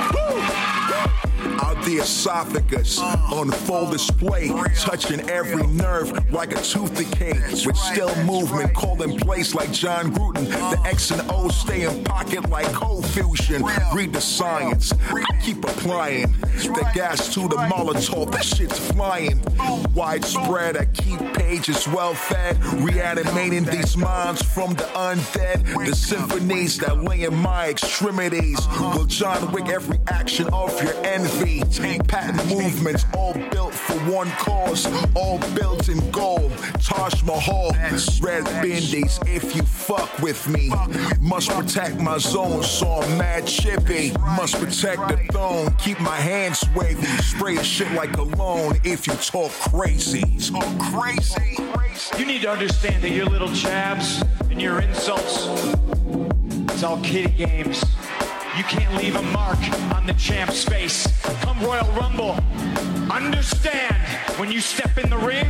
Out the esophagus, on full display, touching every nerve like a tooth decay. With still movement, called in place like John Gruden. The X and O stay in pocket like cold fusion. Read the science, I keep applying the gas to the Molotov, that shit's flying. Widespread, I keep pages well fed, reanimating these minds from the undead. The symphonies that lay in my extremities will John Wick every action of your envy. Patent movements, all built for one cause, all built in gold. Taj Mahal, red bindis if you fuck with me. Must protect my zone, so I'm mad chippy. Must protect the throne, keep my hands wavy. Spray shit like cologne if you talk crazy. Talk crazy. You need to understand that your little jabs and your insults, it's all kiddie games. You can't leave a mark on the champ's face. Come Royal Rumble, understand when you step in the ring,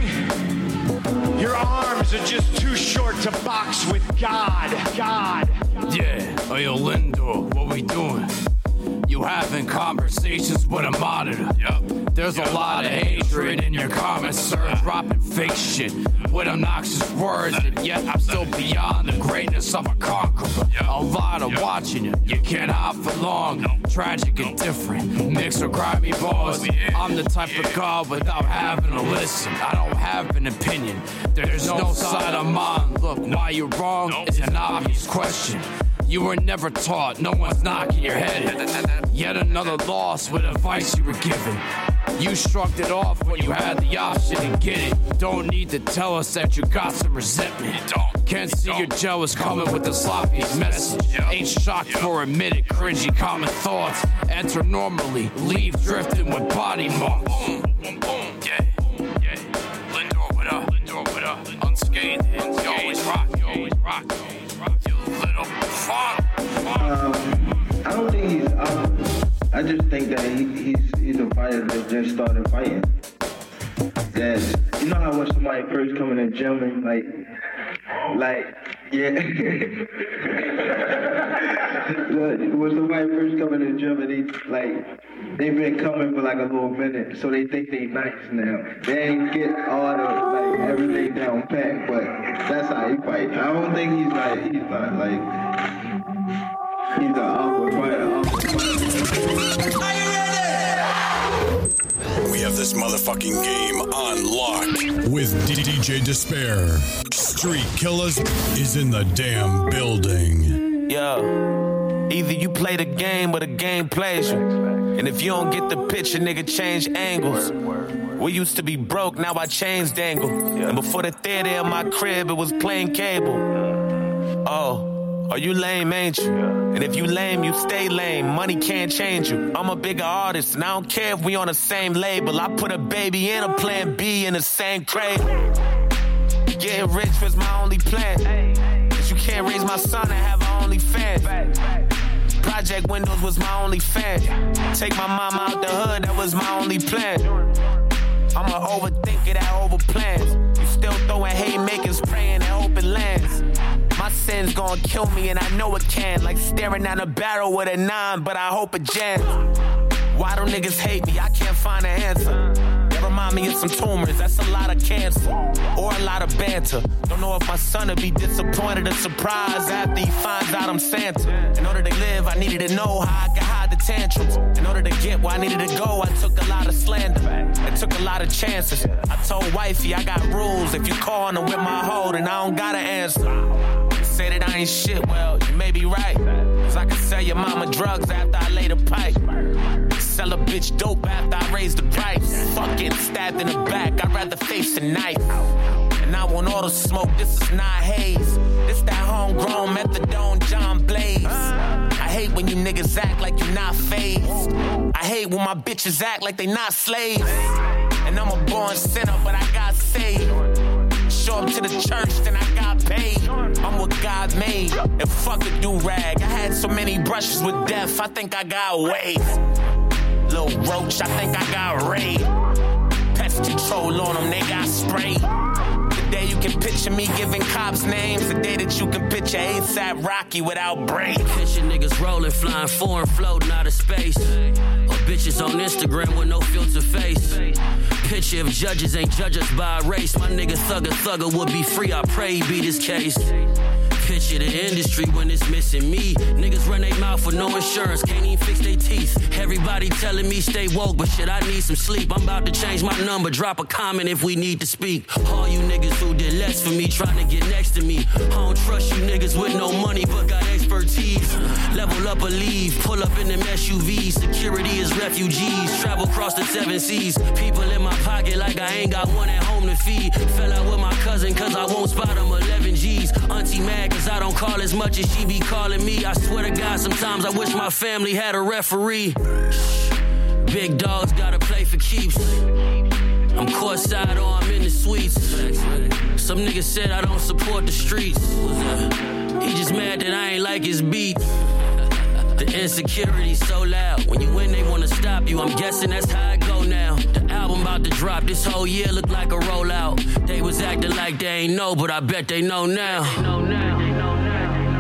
your arms are just too short to box with God. God. Yeah, hey yo, Lindor, what we doing? You having conversations with a monitor. Yep. There's yep. a lot of hatred in your comments, sir. Dropping fake shit with obnoxious words, and yet I'm still beyond the greatness of a conqueror. Yep. A lot of yep. watching you. You can't hide for long. Nope. Tragic nope. and different. Mix or grimy bars. I'm the type yeah. of God without having to listen. I don't have an opinion. There's no, no side of mine. Look, nope. why you're wrong nope. is an obvious question. You were never taught, no one's knocking your head in. Yet another loss with advice you were given. You shrugged it off when you had the option to get it. Don't need to tell us that you got some resentment. Can't see you're jealous coming with the sloppiest message. Ain't shocked for a minute, cringy common thoughts. Enter normally, leave drifting with body marks. Boom, boom, boom, yeah, yeah. Lindor, what up? Lindor, what up? Unscathed, you always rock, you always rock. I just think that he, he's he's a fighter that just started fighting. That you know how when somebody first come in the gym and like, like yeah, when somebody first come in the gym and they like they've been coming for like a little minute, so they think they nice now. They ain't get all the like everything down pat, but that's how he fight. I don't think he's like he's not like he's an awkward fighter. Awkward fighter. We have this motherfucking game on lock with D J Despair. Street Killers is in the damn building. Yo, either you play the game or the game plays you. And if you don't get the picture, nigga, change angles. We used to be broke, now I changed angle. And before the theater in my crib, it was plain cable. Oh. Are you lame, ain't you? And if you lame, you stay lame. Money can't change you. I'm a bigger artist, and I don't care if we on the same label. I put a baby and a plan B in the same crate. Getting rich was my only plan. Cause you can't raise my son and have an only fan. Project Windows was my only fan. Take my mama out the hood, that was my only plan. I'm a overthinker that over plans. You still throwing haymakers, praying and hoping lands. My sin's gonna kill me and I know it can. Like staring down a barrel with a nine, but I hope it jams. Why do niggas hate me? I can't find an answer. They remind me of some tumors, that's a lot of cancer. Or a lot of banter. Don't know if my son will be disappointed or surprised after he finds out I'm Santa. In order to live, I needed to know how I could hide the tantrums. In order to get where I needed to go, I took a lot of slander. I took a lot of chances. I told wifey I got rules. If you call her with my hoe, then I don't gotta answer. Say that I ain't shit, well, you may be right. Cause I can sell your mama drugs after I lay the pipe. Sell a bitch dope after I raise the price. Fuck getting stabbed in the back, I'd rather face the knife. And I want all the smoke, this is not haze. This that homegrown methadone John Blaze. I hate when you niggas act like you're not phased. I hate when my bitches act like they not slaves. And I'm a born sinner, but I got saved. Show up to the church, then I got paid. I'm what God made, and fuck a do-rag. I had so many brushes with death, I think I got waved. Lil Roach, I think I got raid. Pest control on them, they got sprayed. The day you can picture me giving cops names, the day that you can picture ASAP Rocky without brains. Picture niggas rolling, flying foreign, floating out of space. Or bitches on Instagram with no filter face. Picture if judges ain't judge us by race. My nigga Thugger Thugger would be free, I pray he beat his case. Picture the industry when it's missing me. Niggas run their mouth for no insurance, can't even fix their teeth. Everybody telling me stay woke, but shit, I need some sleep. I'm about to change my number, drop a comment if we need to speak. All you niggas who did less for me, trying to get next to me. I don't trust you niggas with no money, but got expertise. Level up or leave, pull up in them S U Vs. Security is refugees, travel across the seven seas. People in my pocket like I ain't got one at home to feed. Fell out with my cousin cause I won't spot him eleven G's. Auntie mad cause I don't call as much as she be calling me. I swear to God, sometimes I wish my family had a referee. Big dogs gotta play for keeps. I'm courtside or I'm in the suites. Some niggas said I don't support the streets. He just mad that I ain't like his beat. The insecurity's so loud. When you win, they wanna stop you. I'm guessing that's how it go now. The album about to drop. This whole year look like a rollout. They was acting like they ain't know, but I bet they know now. They know now. They know now.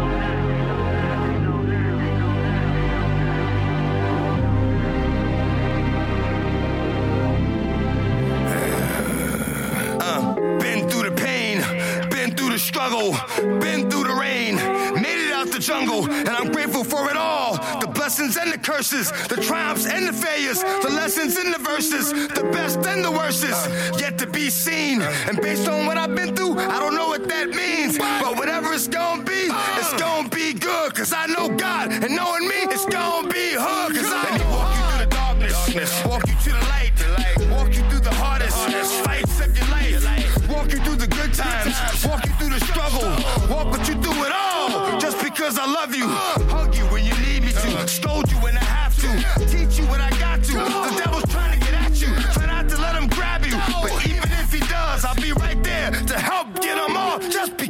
Been through the pain, been through the struggle, been through the rain, made it out the jungle, and I'm grateful for it all. The blessings and the curses, the triumphs and the failures, the lessons and the verses, the best and the worstest, yet to be seen. And based on what I've been through, I don't know what that means, but whatever it's gonna be, it's gonna be good, cause I know God, and knowing me, it's gonna be hood, cause I let me walk you through the darkness, walk you to the light, walk you through the hardest fights of your life. Walk you through the good times, walk you through the struggle, walk with you through it all, just because I love you. Hug you when you need me to, scold you when I have to, teach you when I got to. The devil's trying to get at you, try not to let him grab you, but even if he does, I'll be right there to help get him off, just because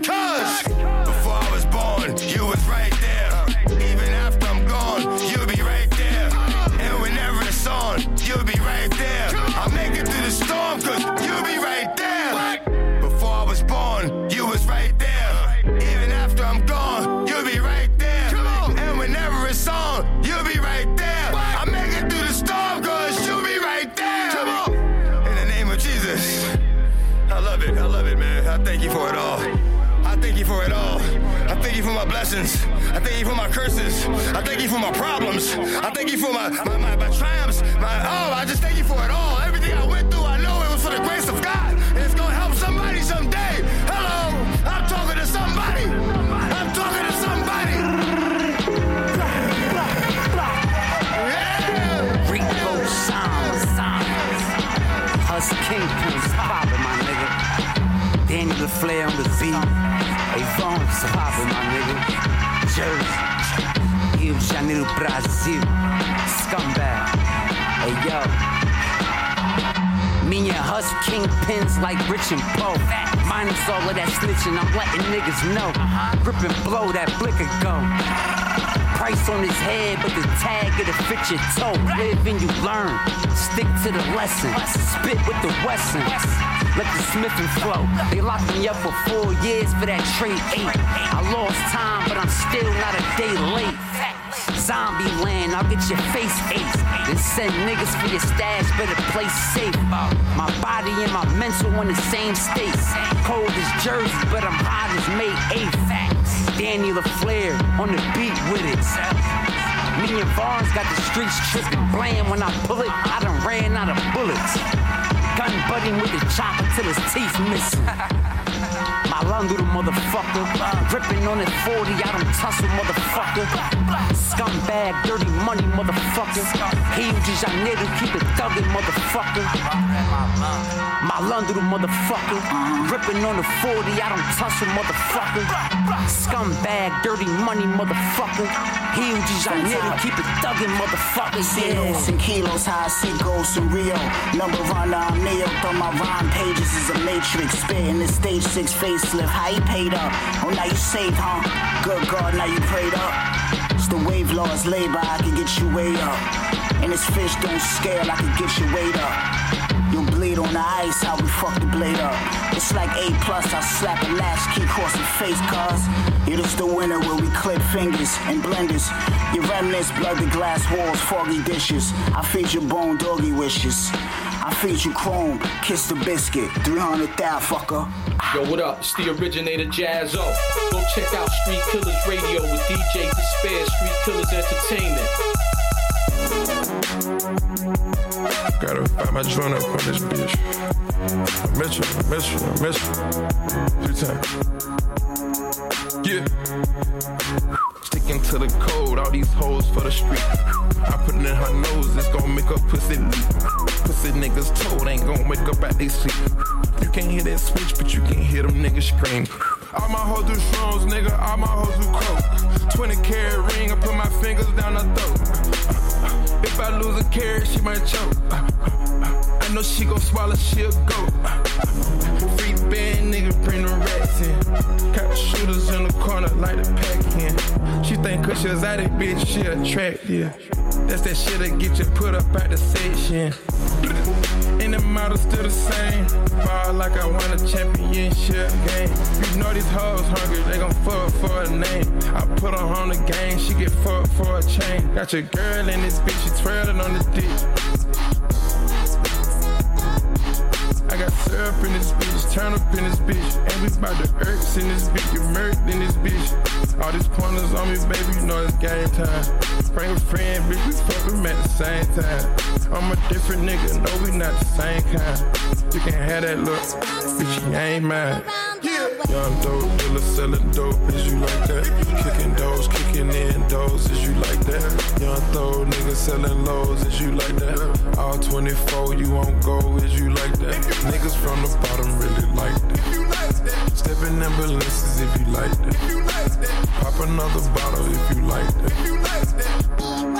thank you for it all. I thank you for it all. I thank you for my blessings. I thank you for my curses. I thank you for my problems. I thank you for my, my, my, my triumphs. My, oh, I just thank you for it all. Everything I went through, I know it was for the grace of God. And it's going to help somebody someday. Hello, I'm talking to somebody. I'm talking to somebody. Yeah. Rico sounds. Hus Kingpin's poppin', my nigga. Danny the Flair on the beat. Avon's poppin', my nigga. Jersey. Rio de Janeiro, Brazil. Scumbag. Hey, yo. Me and Hus Kingpins like Rich and Poe. Minus all of that snitching, I'm letting niggas know. Grip and blow, that blicker go. Price on his head, but the tag it'll fit your toe. Live and you learn. Stick to the lesson. Spit with the Wesson. Let the Smithing flow. They locked me up for four years for that trade eight. I lost time, but I'm still not a day late. Zombie land, I'll get your face ace. Then send niggas for your stash, better play safe. My body and my mental in the same state. Cold as Jersey, but I'm hot as May eighth. Danny LaFleur on the beat with it. Me and Barnes got the streets tripping. Blam when I pull it, I done ran out of bullets. Gun butting with the chopper till his teeth missing. My London motherfucker. Gripping on that forty, I don't tussle motherfucker. Scumbag, dirty money motherfucker. Rio de Janeiro, keep it thuggin' motherfucker. My London motherfucker. Gripping on the forty, I don't tussle motherfucker. Scumbag, dirty money motherfucker. Rio de Janeiro, keep it thuggin' motherfucker. Zeros and kilos, how I see ghosts in Rio. Number runner, I'm Neo. Throw my rhyme pages is a matrix. Spitting the stage six facelift. How you paid up? Oh, now you saved, huh? Good God, now you prayed up. It's the wave laws, labor, I can get you way up. And this fish don't scale, I can get your weight up. You'll bleed on the ice, how we fuck the blade up. It's like A plus, I slap a latch, keep crossing face, cuz you're just the winner where we clip fingers and blenders. Your remnants, blood the glass walls, foggy dishes. I feed your bone, doggy wishes. I feed you chrome, kiss the biscuit, three hundred thousand, fucker. Yo, what up? It's the originator Jazzo. Go check out Street Killers Radio with D J Despair, Street Killers Entertainment. Gotta find my joint up on this bitch. I miss you, I miss you, I miss you. Two times. Yeah. Sticking to the code, all these hoes for the street. I put it in her nose, it's gon' make her pussy leak. Pussy niggas told ain't gon' wake up at they sleep. You can't hear that switch, but you can hear them niggas scream. All my hoes do shrooms, nigga, all my hoes do coke. twenty carat ring, I put my fingers down her throat. If I lose a carat, she might choke. I know she gon' swallow, she'll go. Free band, nigga, bring the rats in. Got shooters in the corner, like the pack in. She think cause she was out it, bitch, she attractive. That's that shit that get you put up at the section. And the model still the same. Ball like I won a championship game. You know these hoes hungry, they gon' fuck for a name. I put her on the game, she get fucked for a chain. Got your girl in this bitch, she twirling on the dick. I got syrup in this bitch, turn up in this bitch. And we bout the irks in this bitch, you murked in this bitch. All these pointers on me, baby, you know it's game time. Bring a friend, bitch, we fuck them at the same time. I'm a different nigga, no, we not the same kind. You can have that look, bitch, you ain't mine. Young dope dealer selling dope, is you like that? Kicking doors, kicking in doors, is you like that? Young throw nigga selling lows, is you like that? All twenty-four, you won't go, is you like that? Niggas from the bottom really like that. Stepping ambulances if you like that. Pop another bottle if you like that.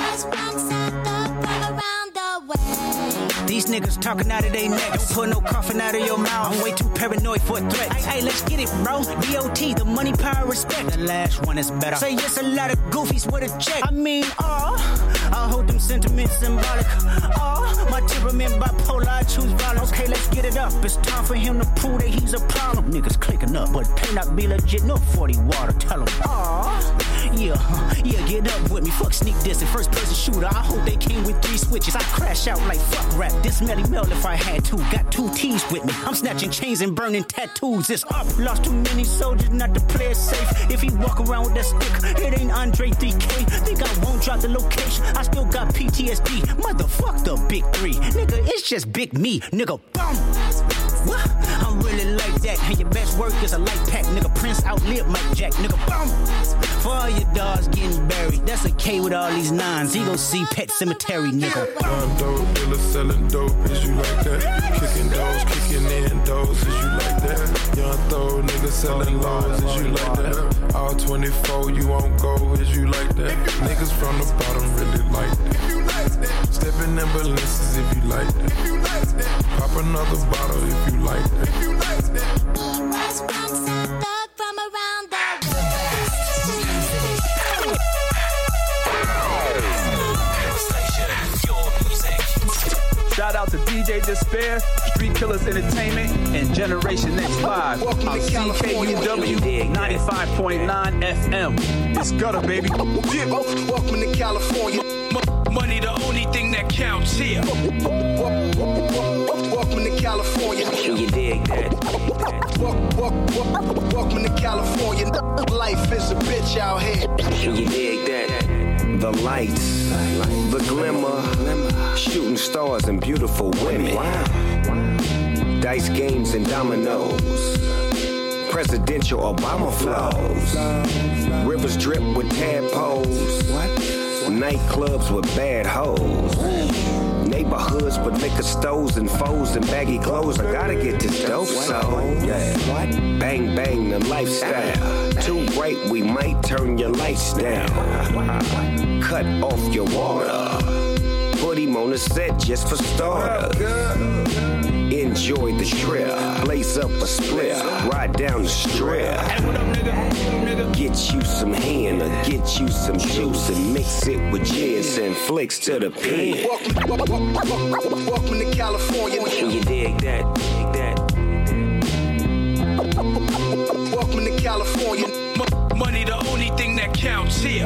These niggas talking out of their neck. Don't put no coffin out of your mouth. I'm way too paranoid for a threat. Hey, hey, let's get it, bro. D O T, the money, power, respect. The last one is better. Say yes, a lot of goofies with a check. I mean, oh, I hold them sentiments symbolic. Oh, my temperament bipolar, I choose violence. Okay, let's get it up. It's time for him to prove that he's a problem. Niggas clicking up, but pay not be legit. No forty water, tell him. Oh, Yeah, huh, yeah, get up with me. Fuck sneak diss and first person shooter. I hope they came with three switches. I crash out like fuck rap. This Melly Mel if I had to. Got two T's with me. I'm snatching chains and burning tattoos. It's up. Lost too many soldiers, not to play it safe. If he walk around with that stick, it ain't Andre three K. Think I won't drop the location. I still got P T S D. Motherfuck the big three. Nigga, it's just big me. Nigga, bum. What? I'm really like that. And your best work is a light pack. Nigga, Prince outlived Mike Jack. Nigga, bum. For all your dogs getting buried. That's a K with all these nines. He gon' see Pet Cemetery, nigga. Young dope dealer selling dope. Is you like that? Kicking doors, kicking in doors. Is you like that? Young throw nigga selling lows. Is you like that? All twenty-four you won't go. Is you like that? Niggas from the bottom really like that. Stepping in balances if you like that. Pop another bottle if you like that. If you like that. From around the Shout out to D J Despair, Street Killers Entertainment, and Generation Next Live on C K U W ninety-five point nine F M. It's gutter, baby. Welcome to California. Money the only thing that counts here. Welcome to California. You dig that? Welcome to California. Life is a bitch out here. You dig that? The lights, the glimmer, shooting stars and beautiful women. Dice games and dominoes. Presidential Obama flows. Rivers drip with tadpoles. Nightclubs with bad hoes. Neighborhoods with liquor stores and foes and baggy clothes. I gotta get this dope, so yeah. Bang bang the lifestyle. Too bright, we might turn your lights down. Cut off your water. Put him on the set just for starters. Enjoy the trip. Blaze up a split. Ride down the strip. Get you some hen or get you some juice and mix it with gins and flicks to the pen. Welcome to California. You dig that? Dig that? Welcome to California. Money the only thing that counts here.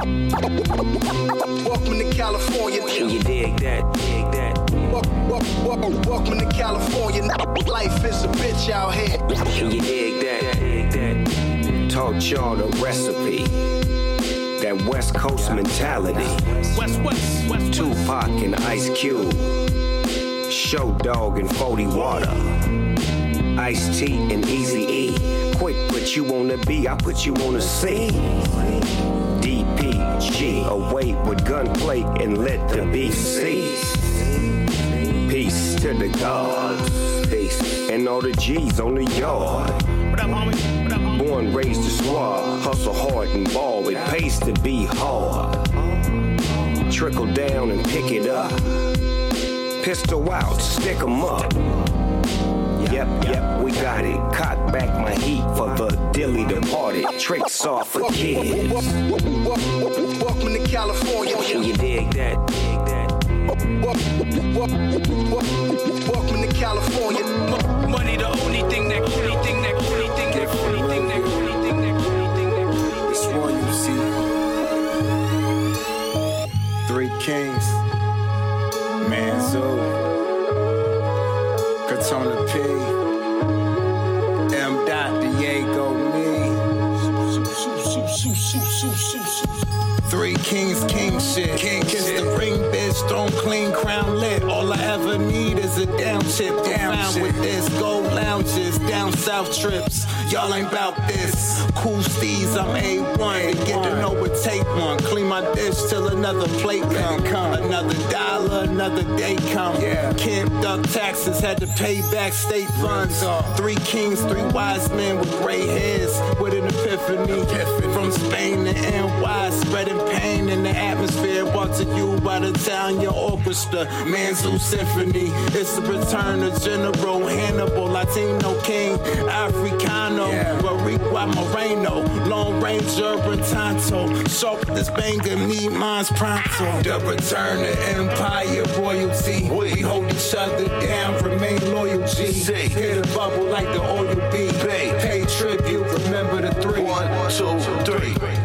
Welcome to California. You dig that? Dig that? Welcome to California. Life is a bitch out here. You dig that? Dig that? Taught y'all the recipe. That West Coast mentality. West, West, West, Tupac and Ice Cube. Show Dog and forty Water. Ice-T and Eazy-E. Quick put you on the B, I put you on the C. D P G, away with gunplay and let the beef cease. Peace to the gods, peace, and all the G's on the yard. What up, homie? What up, homie? Born, raised to swab, hustle hard and ball, it pays to be hard. Trickle down and pick it up. Pistol out, stick 'em up. Yep, yep, we got it. Cock back my heat for the dilly departed. Tricks off for kids. Welcome to California. You dig that? Dig that? Welcome to California. Money the only thing that, only thing that, only thing that, only thing that, only thing that, only thing that. It's one you see. Three Kings. Manzo. Katona P, M. Dot, Diego, me. Three Kings, king shit. King Kiss shit. The ring, bitch, stone clean, crown lit. All I ever need is a down chip. Down shit. With this, gold lounges, down south trips. Y'all ain't bout this. Cool steez, I'm A one. To get to know what take one. Clean my dish till another plate come. come. Another dollar, another day come. Yeah. Can't duck taxes, had to pay back state funds. Three kings, three wise men with gray hairs. With an epiphany. epiphany. From Spain to N Y, spreading pain in the atmosphere. Brought to you by the Italian orchestra. Manzo Symphony. It's the return of General Hannibal, Latino King, Africano. Yeah. Boricua Moreno, Lone Ranger, Britanto. Sharp this banger, need mine's pronto. The return of empire royalty. We, we hold each other down, remain loyal, G. See. Hit a bubble like the oil be. Pay, pay tribute, remember the three. One, two, three. The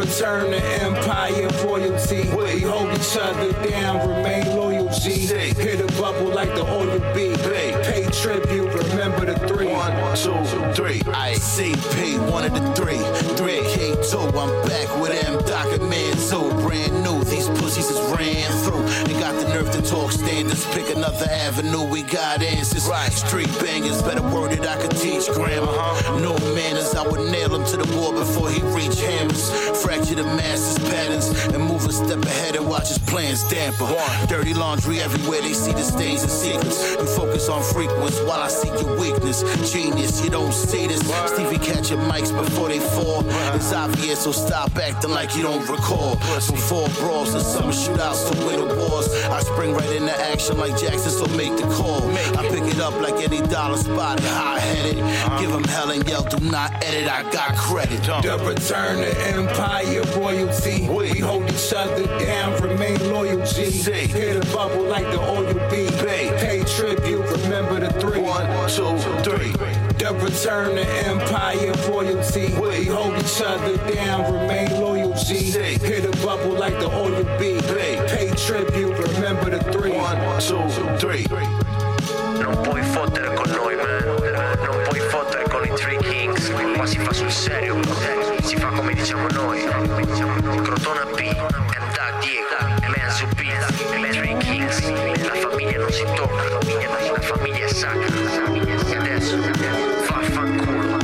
return to empire royalty. We hold each other down, remain loyal, G. Hit a bubble like the oil B. Pay tribute, remember the three. One, two, three. I C P, one of the three. Three K two, I'm back with them documents. So brand new, these pussies is ran through. They got the nerve to talk standards. Pick another avenue, we got answers. Right. Street bangers, better word that I could teach grammar. Uh-huh. No manners, I would nail him to the wall before he reach hammers. Fracture the masses' patterns and move a step ahead and watch his plans damper. One. Dirty laundry everywhere, they see the stains and secrets. You focus on frequency while I see your weakness. Genius, you don't see this. Word. Stevie catching mics before they fall. Word. It's obvious, so stop acting like you don't recall. From four brawls to some shootouts to winter wars, I spring right into action like Jackson, so make the call. Make I pick it up like any dollar spot, high-headed. Uh-huh. Give them hell and yell, do not edit, I got credit. The return to empire royalty. We hold each other down, remain loyal, G. Hit a bubble like the oil B. Pay tribute, remember the three. One, two, three. The return to empire royalty. We hold each other down, remain loyal, G. Hit a bubble like the oil B. Pay tribute, remember the three. One, two, three. Non puoi fottere con noi, man. Non puoi fottere con i Three Kings. Qua si fa sul serio, si fa come diciamo noi. Crotona B, M. Diego, Menzo B, Three Kings. La famiglia non si tocca, la famiglia è sacra. E adesso vaffanculo.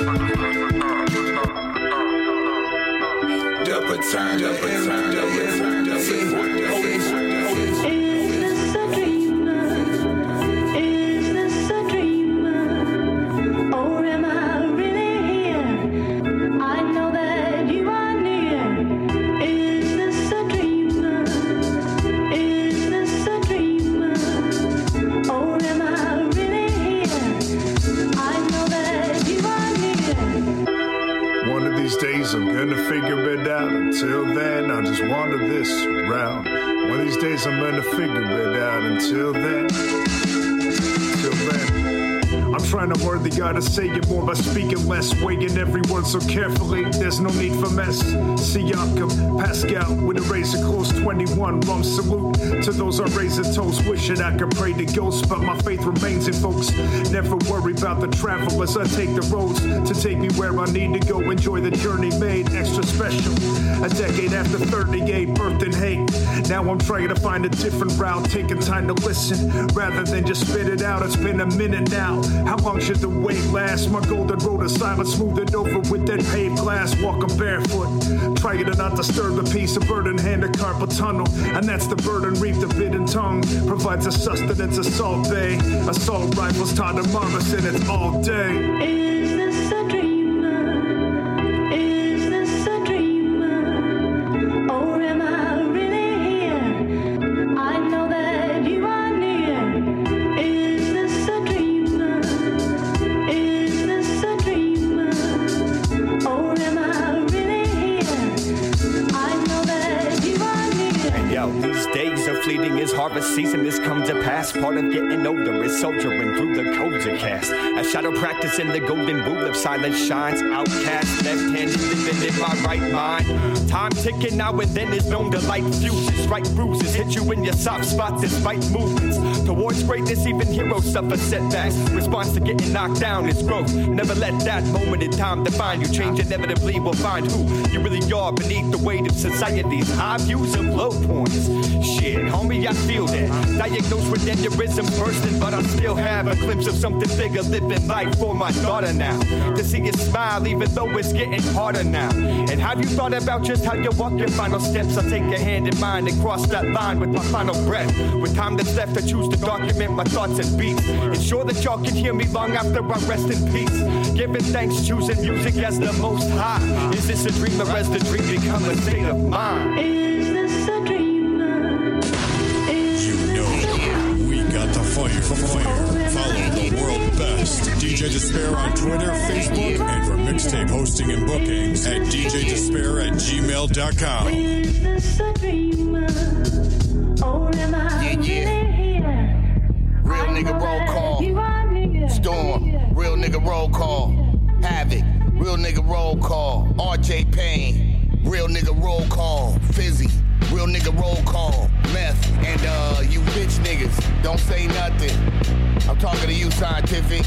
The return, the return, the return, the return. I'm gonna figure it out. Until then, I'll just wander this round. One of these days, I'm gonna figure it out. Until then, till then. I'm trying to word the art to say it more by speaking less, weighing every word so carefully. There's no need for mess. Siakam, Pascal, with a razor close twenty-one. Rum salute to those on razor toast. Wishing I could pray to ghosts, but my faith remains in folks. Never worry about the travel as I take the roads to take me where I need to go. Enjoy the journey made extra special. A decade after thirty-eight, birthed in hate. Now I'm trying to find a different route, taking time to listen rather than just spit it out. It's been a minute now. How long should the wait last? My golden road of silence, smooth it over with that paved glass. Walking barefoot, trying to not disturb the peace. A bird in hand, a carpal tunnel, and that's the burden. Reap the bitten tongue provides a sustenance. Assault bay, assault rifles, Todd and Morris, and it's all day. Is this a dream? Is this a dream? Or am I really here? I know that you are near. Is this a dream? Is this a dream? Or am I really here? I know that you are near. Yo, these days are fleeting as harvest season has come to pass. Part of getting older is soldiering through the codes of cast. A shadow practice in the golden rule of silence shines. Outcast, left-handed, living in my right mind. Time ticking now and then is known to light fuses. Right bruises hit you in your soft spot despite movements. Towards greatness, even heroes suffer setbacks. Response to getting knocked down is growth. Never let that moment in time define you. Change inevitably will find who you really are beneath the weight of society's high views of low points. Shit, homie, I feel that. Diagnosed with aneurysm bursting, but I still have a glimpse of something bigger living life for my daughter now. To see you smile even though it's getting harder now. And have you thought about just how you walk your final steps? I take your hand in mine and cross that line with my final breath. With time that's left, I choose to document my thoughts and beats. Ensure that y'all can hear me long after I rest in peace. Giving thanks, choosing music as the most high. Is this a dream or has the dream become a state of mind? Is this a dream? Fire, fire. Follow the world best D J Despair on Twitter, Facebook, and for mixtape hosting and bookings at d j despair at gmail dot com. Yeah, yeah. Real nigga roll call. Storm. Real nigga roll call. Havoc. Real nigga roll call. R J Payne. Real nigga roll call, Fizzy. Real nigga roll call, meth. And uh, you bitch niggas, don't say nothing. I'm talking to you, Scientific.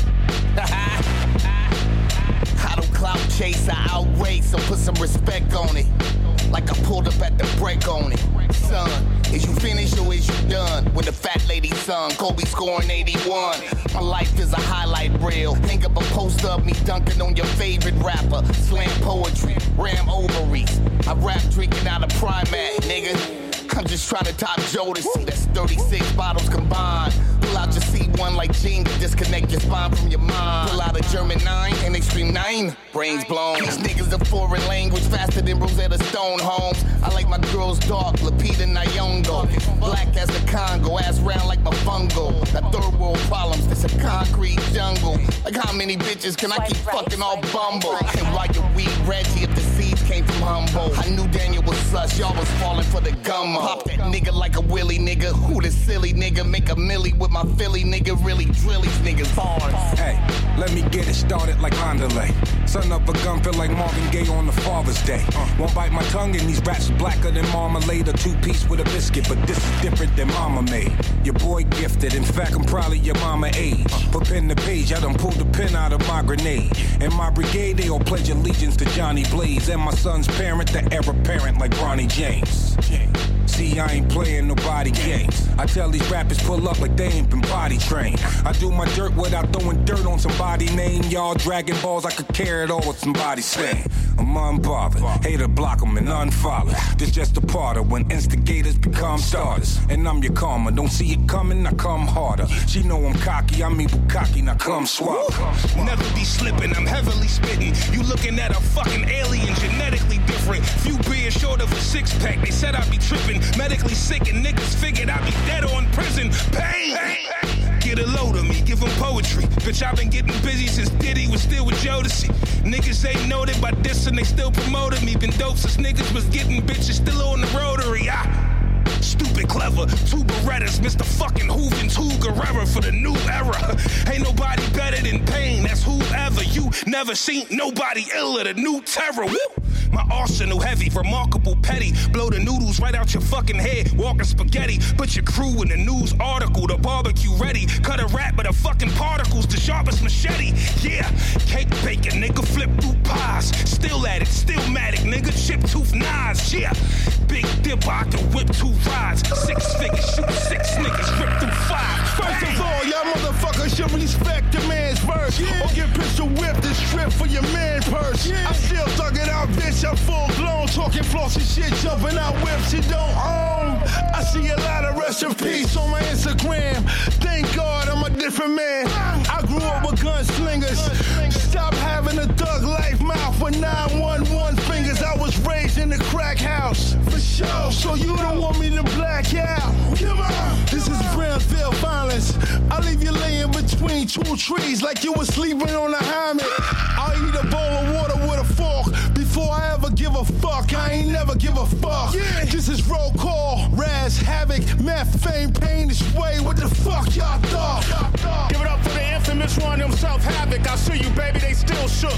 I don't clout chase, I outrace, so put some respect on it. Like I pulled up at the break on it. Son, is you finished or is you done? When the fat lady sung, Kobe scoring eighty-one. My life is a highlight reel. Hang up a poster of me dunking on your favorite rapper. Slam poetry, ram ovaries. I rap drinking out of Primat, nigga. I'm just trying to top Jodeci. That's thirty-six bottles combined. Pull out your C one like Gene to disconnect your spine from your mind. Pull out a German nine and Extreme nine. Brains blown. These niggas a foreign language faster than Rosetta Stone Holmes. I like my girls dark, Lupita Nyong'o. Black as the Congo, ass round like my fungo. Got third world problems, it's a concrete jungle. Like how many bitches can I keep fucking all Bumble? And why you weed Reggie if the seeds came from Humboldt? I knew Daniel was sus, y'all was falling for the gummo. Pop that nigga like a willy nigga. Who the silly nigga? Make a milli with my Philly nigga. Really drill these niggas bars. Hey, let me get it started like Andale. Son of a gun feel like Marvin Gaye on the Father's Day. Uh, won't bite my tongue and these raps blacker than marmalade. A two-piece with a biscuit, but this is different than mama made. Your boy gifted, in fact I'm probably your mama age. For pen to page, I done pulled the pin out of my grenade. In my brigade, they all pledge allegiance to Johnny Blaze. And my son's parent, the heir apparent like Ronnie James. See, I ain't playing nobody games. I tell these rappers pull up like they ain't been potty trained. I do my dirt without throwing dirt on somebody's name. Y'all dragging balls, I could carry it all with somebody's saying. I'm unbothered, hater block them and unfollow. This just a part of when instigators become starters. And I'm your karma, don't see it coming, I come harder. She know I'm cocky, I'm evil cocky, now come swallow. Never be slipping, I'm heavily spitting. You looking at a fucking alien, genetically different. Few beers short of a six pack, they said I'd be tripping. Medically sick and niggas figured I'd be dead or in prison. Pain! Get a load of me, give them poetry. Bitch, I've been getting busy since Diddy was still with Jodeci. Niggas ain't noted by this and they still promoted me. Been dope since niggas was getting bitches still on the rotary. Ah. Stupid clever, two Berettas, Mister fucking Hooven, two Guerrera for the new era. Ain't nobody better than Pain, that's whoever. You never seen nobody iller, the new terror. Woo! My arsenal heavy, remarkable petty. Blow the noodles right out your fucking head, walking spaghetti. Put your crew in the news article, the barbecue ready. Cut a rat, but the fucking particles, the sharpest machete. Yeah, cake bacon, nigga, flip through pies. Still at it, still matic, nigga, chip tooth knives. Yeah, big dip, I can whip two rides. Six figures, shoot six niggas, rip through five. First of all, y'all motherfuckers should respect the man's verse. Yeah. Or get pistol whipped and stripped for your man purse. Yeah. I still thug it out, bitch. I'm full blown, talking flossy shit, jumping out whips you don't own. I see a lot of rest in peace on my Instagram. Thank God I'm a different man. I grew up with gunslingers. Stop having a thug life mouth with nine one one fingers. I was raised in the crack house. For sure. So you don't want me to black out. Come on. This is Brownsville violence. I leave you laying between two trees like you was sleeping on a hammock. I'll eat a bowl of water with a fork before I ever give a fuck. I ain't never give a fuck. Yeah. This is roll call, Raz, Havoc, Meth, Fame, Pain, this way. What the fuck y'all thought? Give it up for the infamous one himself, Havoc. I see you, baby, they still shook.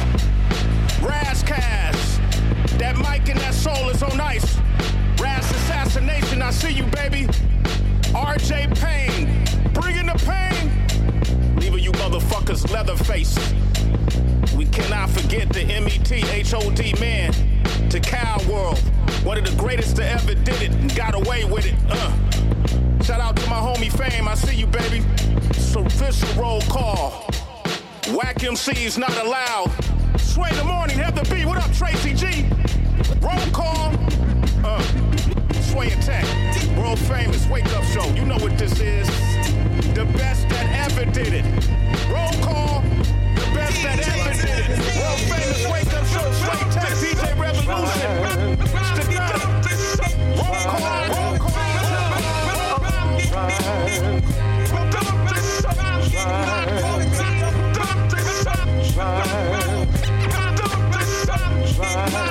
Razzcast, that mic and that soul is on ice. Raz assassination, I see you, baby. R J Payne, bringing the pain. Leaving you motherfuckers leather-faced. We cannot forget the M E T H O D man, to Cow World. One of the greatest to ever did it and got away with it. Uh. Shout out to my homie Fame, I see you, baby. It's official roll call. Whack M Cs not allowed. Sway in the morning, have the beat. What up, Tracy G? Roll call. Uh. Sway Attack. World famous wake up show. You know what this is. The best that ever did it. Roll call. The best that ever did it. World famous wake up show. Sway Attack. D J Revolution. It's the gun. Roll call. Roll call.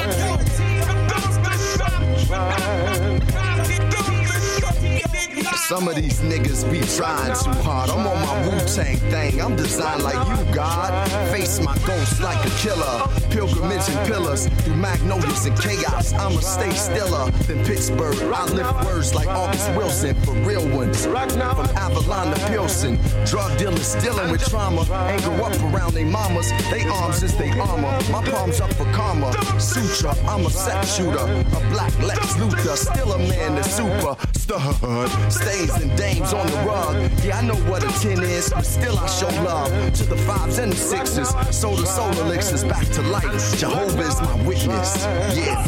So Some of these niggas be trying too hard. I'm on my Wu-Tang thing. I'm designed like you, God. Face my ghost like a killer. Pilgrimage and pillars through magnolias and chaos. I'ma stay stiller than Pittsburgh. I lift words like August Wilson for real ones. From Avalon to Pilsen. Drug dealers dealing with trauma. Ain't grow up around they mamas. They arms is they armor. My palms up for karma. Sutra, I'm a set shooter. A black Lex Luthor. Still a man that's super stud. Stains and dames on the rug. Yeah, I know what a ten is, but still I show love to the fives and the sixes. So the soul elixirs back to life. Jehovah is my witness. Yeah.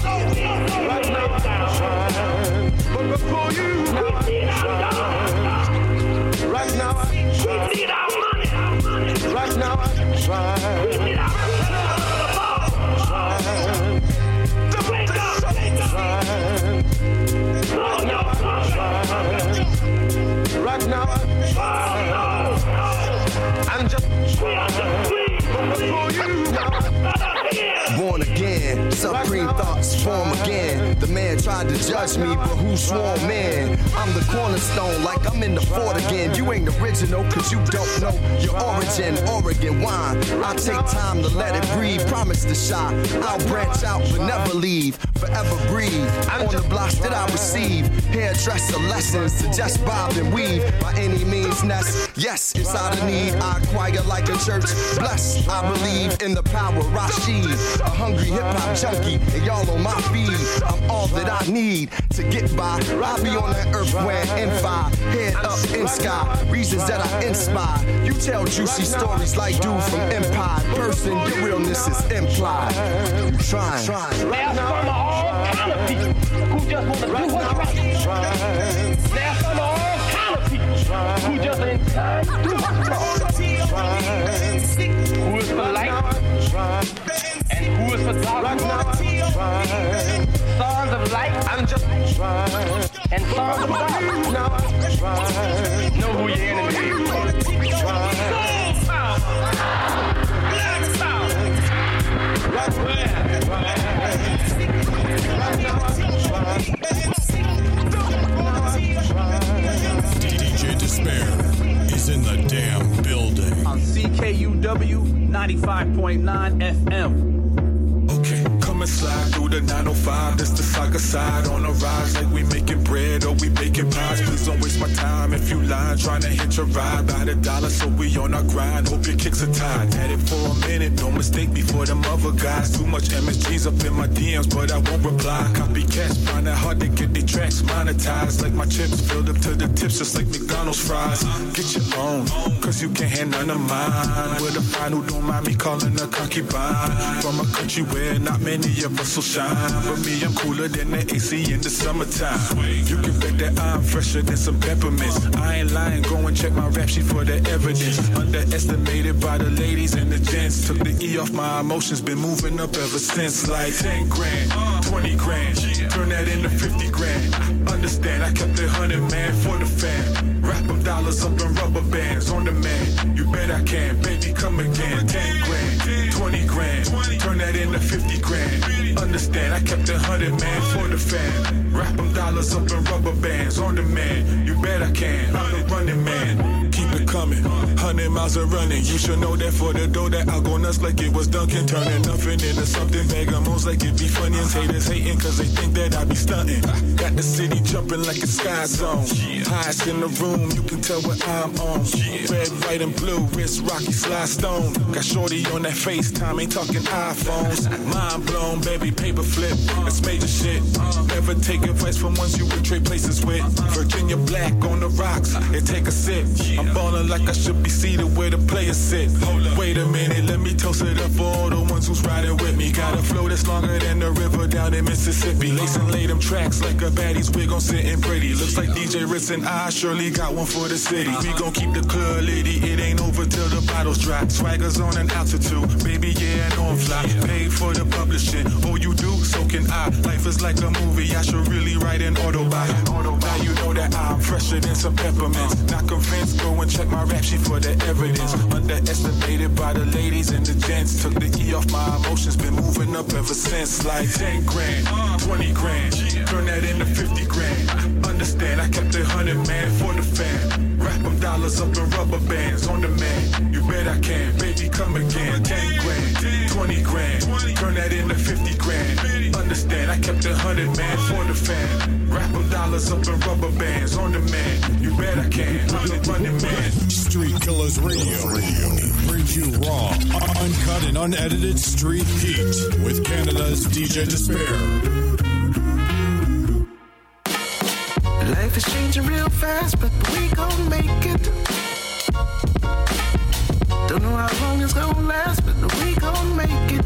But before you, right now, we need our money. Right now, we need our money. To wake up, right now, I'm just before you. Born again, supreme thoughts form again. The man tried to judge me, but who swore man? I'm the cornerstone, like I'm in the fort again. You ain't original, cause you don't know your origin. Oregon wine, I take time to let it breathe. Promise to shine, I'll branch out but never leave. Forever breathe on the blocks that I receive. Hairdresser lessons to just bob and weave. By any means, nest, yes, it's out of need. I acquire like a church, blessed. I believe in the power, Rashid. A hungry hip-hop junkie, and y'all on my feed. I'm all that I need to get by. I'll be on that earth when in five, head up in sky. Reasons that I inspire. You tell juicy stories like dude from Empire. Person, your realness is implied. You trying. There's some of all kind of people who just want to do what's right. There's some of all kind of people who just ain't time to do what's wrong. Who is for light and who is for darkness. Sons of light and just and sons of darkness. Know who your enemy is. Soul power, black power, right where. D J Despair is in the damn building. On C K U W ninety-five point nine F M. Okay, come and slide through the nine oh five. This the soccer side on the rise, like we making bread or we baking pies. Please don't waste my time if you lying, trying to hit your ride by the dollar, so we on our grind. Hope your kicks are tied. Had it for a minute, no mistake before them other guys. Too much M S G's up in my D Ms, but I won't reply. Copycats find it hard to get their tracks monetized. Like my chips filled up to the tips, just like McDonald's fries. Get your own, cause you can't have none of mine. With a fine who don't mind me calling a concubine. From a country where not many of us will shine, but me, I'm cooler than the A C in the summertime. You can bet that I'm fresher than some peppermints. I ain't lying, go and check my rap sheet for the evidence. Underestimated by the ladies and the gents. Took the E off my emotions, been moving up ever since. Like ten grand, twenty grand, turn that into fifty grand. Understand, I kept it hundred, man, for the fam. Wrap them dollars up in rubber bands on the man. You bet I can, baby, come again. Ten grand, twenty grand, turn that into fifty grand. Understand, I kept it hundred, man, for the fam. Wrap them dollars up in rubber bands on the man. You bet I can, I'm the running man. Keep it coming, hundred miles of running. You should know that for the dough that I'll go nuts like it was Dunkin'. Turning nothing into something, mega moves like it be funny. And haters hating cause they think that I be stunting. Got the city jumping like a sky zone. Highest in the room, you can tell what I'm on. Red, white, and blue, wrist rocky, slide stone. Got shorty on that FaceTime, ain't talking iPhones. Mind blown, baby, paper flip, it's major shit. Never take advice from ones you would trade places with. Virginia black on the rocks, it take a sip. I'm ballin' like I should be seated where the players sit. Wait a minute, let me toast it up for all the ones who's riding with me. Got a flow that's longer than the river down in Mississippi. Lacing lay them tracks like a baddie's wig on sitting pretty. Looks like D J Ritz and I surely got one for the city. We gon' keep the club litty, it ain't over till the bottles drop. Swaggers on an altitude, baby, yeah, I know I'm fly. Paid for the publishing, all you do, so can I. Life is like a movie, I should really write an autobi. Now you know that I'm fresher than some peppermints. Not convinced, go and check my rap sheet for the evidence. Underestimated by the ladies and the gents. Took the E off my emotions, been moving up up ever since, like ten grand, twenty grand, turn that into fifty grand. Understand, I kept it hundred, man, for the fan. Wrap them dollars up in rubber bands on the man. You bet I can, baby, come again. ten grand, twenty grand, turn that into fifty grand. Understand, I kept it hundred, man, for the fan. Wrap them dollars up in rubber bands on the man. You bet I can, running, running, man. Street Killers Radio, Radio brings you raw, uncut, and unedited street heat with Canada's D J Despair. Life is changing real fast, but we gon' make it. Don't know how long it's gon' last, but we gon' make it.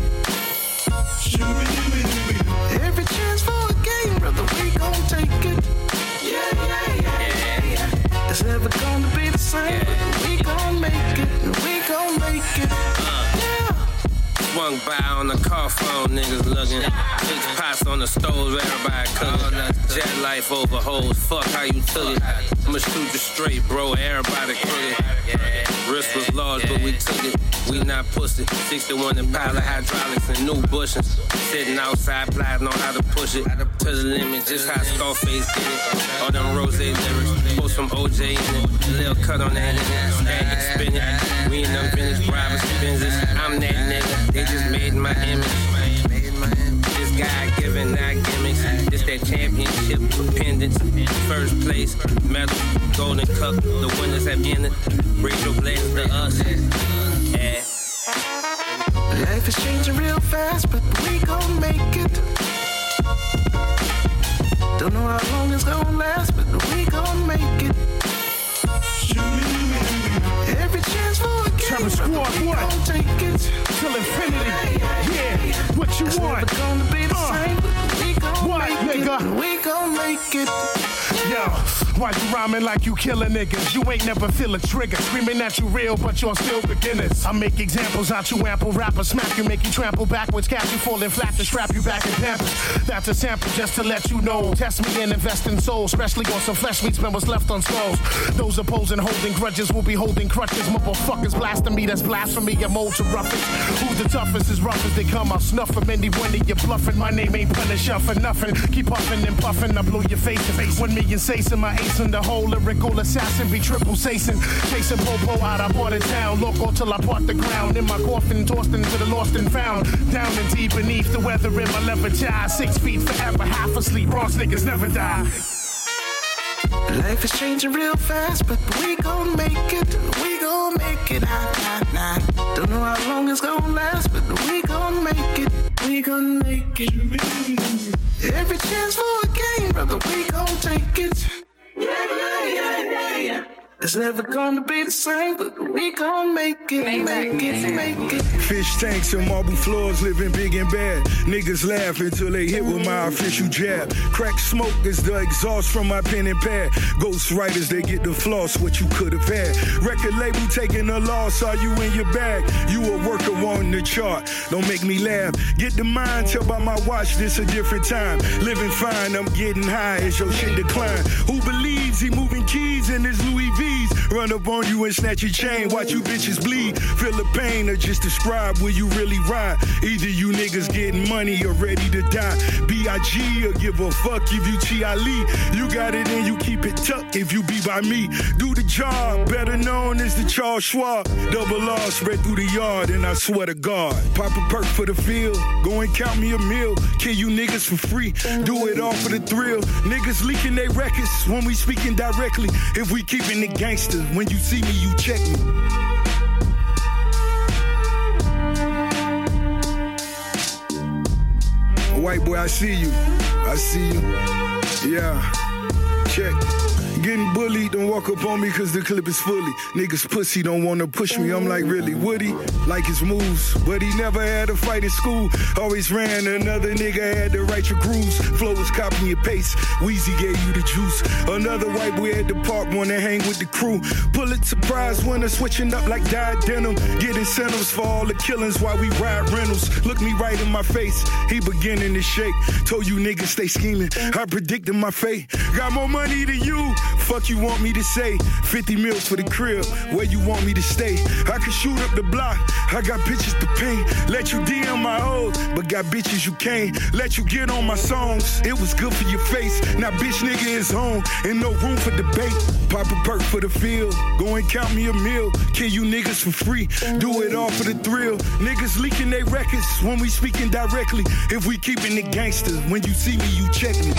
Every chance for a game, brother, we gon' take it. Yeah, yeah, yeah, yeah. It's never gonna be the same, but we gon' make it. We gon' make it. Yeah. Swung by on the car phone, niggas looking. Six pots on the stove, everybody cooking. Jet life over hoes, fuck how you took it. I'ma shoot you straight, bro, everybody crooked. Risk was large, but we took it. We not pussy. sixty-one and pile of hydraulics and new bushings. Sitting outside, plotting on how to push it to the limit. Just how Scarface did it. All them rose lyrics, post some O J in it. A little cut on that nigga, snag it, spin it. We in them vintage robbers, Benzes. I'm that nigga. They just made my image. This guy giving not gimmicks. This that championship pendants. First place, medal, golden cup. The winners have ended. Bring your blessings to us. Yeah. Life is changing real fast, but we gon' make it. Don't know how long it's gon' last, but we gon' make it. Every chance for a game, Terror Squad, we what? gon' take it. Till infinity, yeah, what you it's want? It's never gonna be the uh, same, but we gon' what, make nigga? it. We gon' make it. Yo, why you rhyming like you killing niggas? You ain't never feel a trigger. Screaming at you real, but you're still beginners. I make examples out you ample rappers. Smack you, make you trample backwards. Catch you falling flat to strap you back in pampers. That's a sample just to let you know. Test me and invest in souls, especially on some flesh meats, man, what's left on skulls. Those opposing holding grudges will be holding crutches. Motherfuckers blasting me, that's blasphemy. I'm old to rough it. Who's the toughest? As rough as they come, I'll snuff them. Anyone that you're bluffing, my name ain't Punisher for nothing. Keep puffing and puffing, I blow your face. One million sacing, my ace in the whole lyrical assassin be triple sacing. Chasing Popo out, I bought a town. Local till I part the ground. In my coffin, tossed into the lost and found. Down and deep beneath the weather in my leather child. Six feet forever, half asleep. Bronx niggas never die. Life is changing real fast, but we gon' make it. We gon' make it. Nah, nah, nah. Don't know how long it's gon' last, but we gon' make it. We gon' make it. Every chance for a game, brother, we gon' take it. Yeah, yeah, yeah, yeah, yeah. It's never gonna be the same, but we gon' make it, make it, make it. Fish tanks and marble floors, living big and bad. Niggas laugh until they hit with my official jab. Crack smoke is the exhaust from my pen and pad. Ghost writers, they get the floss, what you could have had. Record label taking a loss, are you in your bag? You a worker on the chart, don't make me laugh. Get the mind, tell by my watch, this a different time. Living fine, I'm getting high as your shit decline. Who believes he moving keys in his Louis V? Run up on you and snatch your chain, watch you bitches bleed. Feel the pain or just describe where you really ride. Either you niggas getting money or ready to die. B I G or give a fuck if you T I Lee. You got it and you keep it tucked if you be by me. Do the job, better known as the Charles Schwab. Double R spread through the yard and I swear to God. Pop a perk for the field, go and count me a meal. Kill you niggas for free, do it all for the thrill. Niggas leaking their records when we speaking directly. If we keeping it gangster, when you see me, you check me. White boy, I see you. I see you. Yeah. Check. Getting bullied, don't walk up on me cause the clip is fully. Niggas pussy don't wanna push me, I'm like really Woody. Like his moves, but he never had a fight in school. Always ran, another nigga had to write your grooves. Flow was copy and paste, Weezy gave you the juice. Another white boy at the park wanna hang with the crew. Pulitzer Prize winner, switching up like dyed denim. Get incentives for all the killings while we ride rentals. Look me right in my face, he beginning to shake. Told you niggas stay scheming, I predicted my fate. Got more money than you, Fuck you want me to say? fifty mils for the crib, where you want me to stay? I can shoot up the block, I got pictures to paint. Let you D M my old, but got bitches you can't. Let you get on my songs, it was good for your face. Now bitch nigga is home, and no room for debate. Pop a perk for the field, go and count me a meal. Kill you niggas for free, do it all for the thrill. Niggas leaking they records when we speaking directly. If we keeping it gangsters, when you see me, you check me.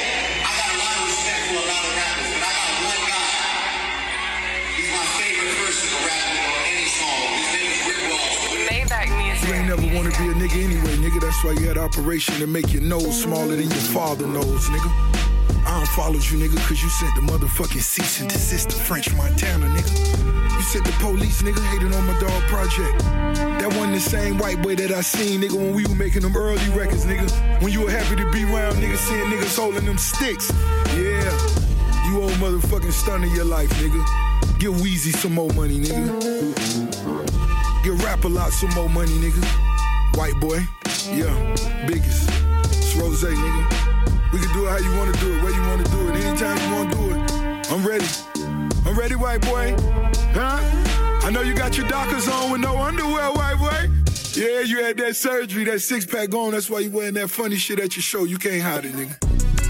You ain't never wanna be a nigga anyway, nigga. That's why you had an operation to make your nose smaller than your father knows, nigga. I don't follow you, nigga, cause you sent the motherfucking cease and desist to French Montana, nigga. You sent the police, nigga, hating on my dog project. That wasn't the same white boy that I seen, nigga, when we were making them early records, nigga. When you were happy to be around, nigga, seeing niggas holding them sticks. Yeah, you old motherfucking stun of your life, nigga. Give Weezy some more money, nigga. Give Rap-A-Lot some more money, nigga. White boy, yeah, biggest. It's Rose, nigga. We can do it how you wanna do it, where you wanna do it, anytime you wanna do it. I'm ready. I'm ready, white boy. Huh? I know you got your Dockers on with no underwear, white boy. Yeah, you had that surgery, that six-pack on. That's why you wearing that funny shit at your show. You can't hide it, nigga.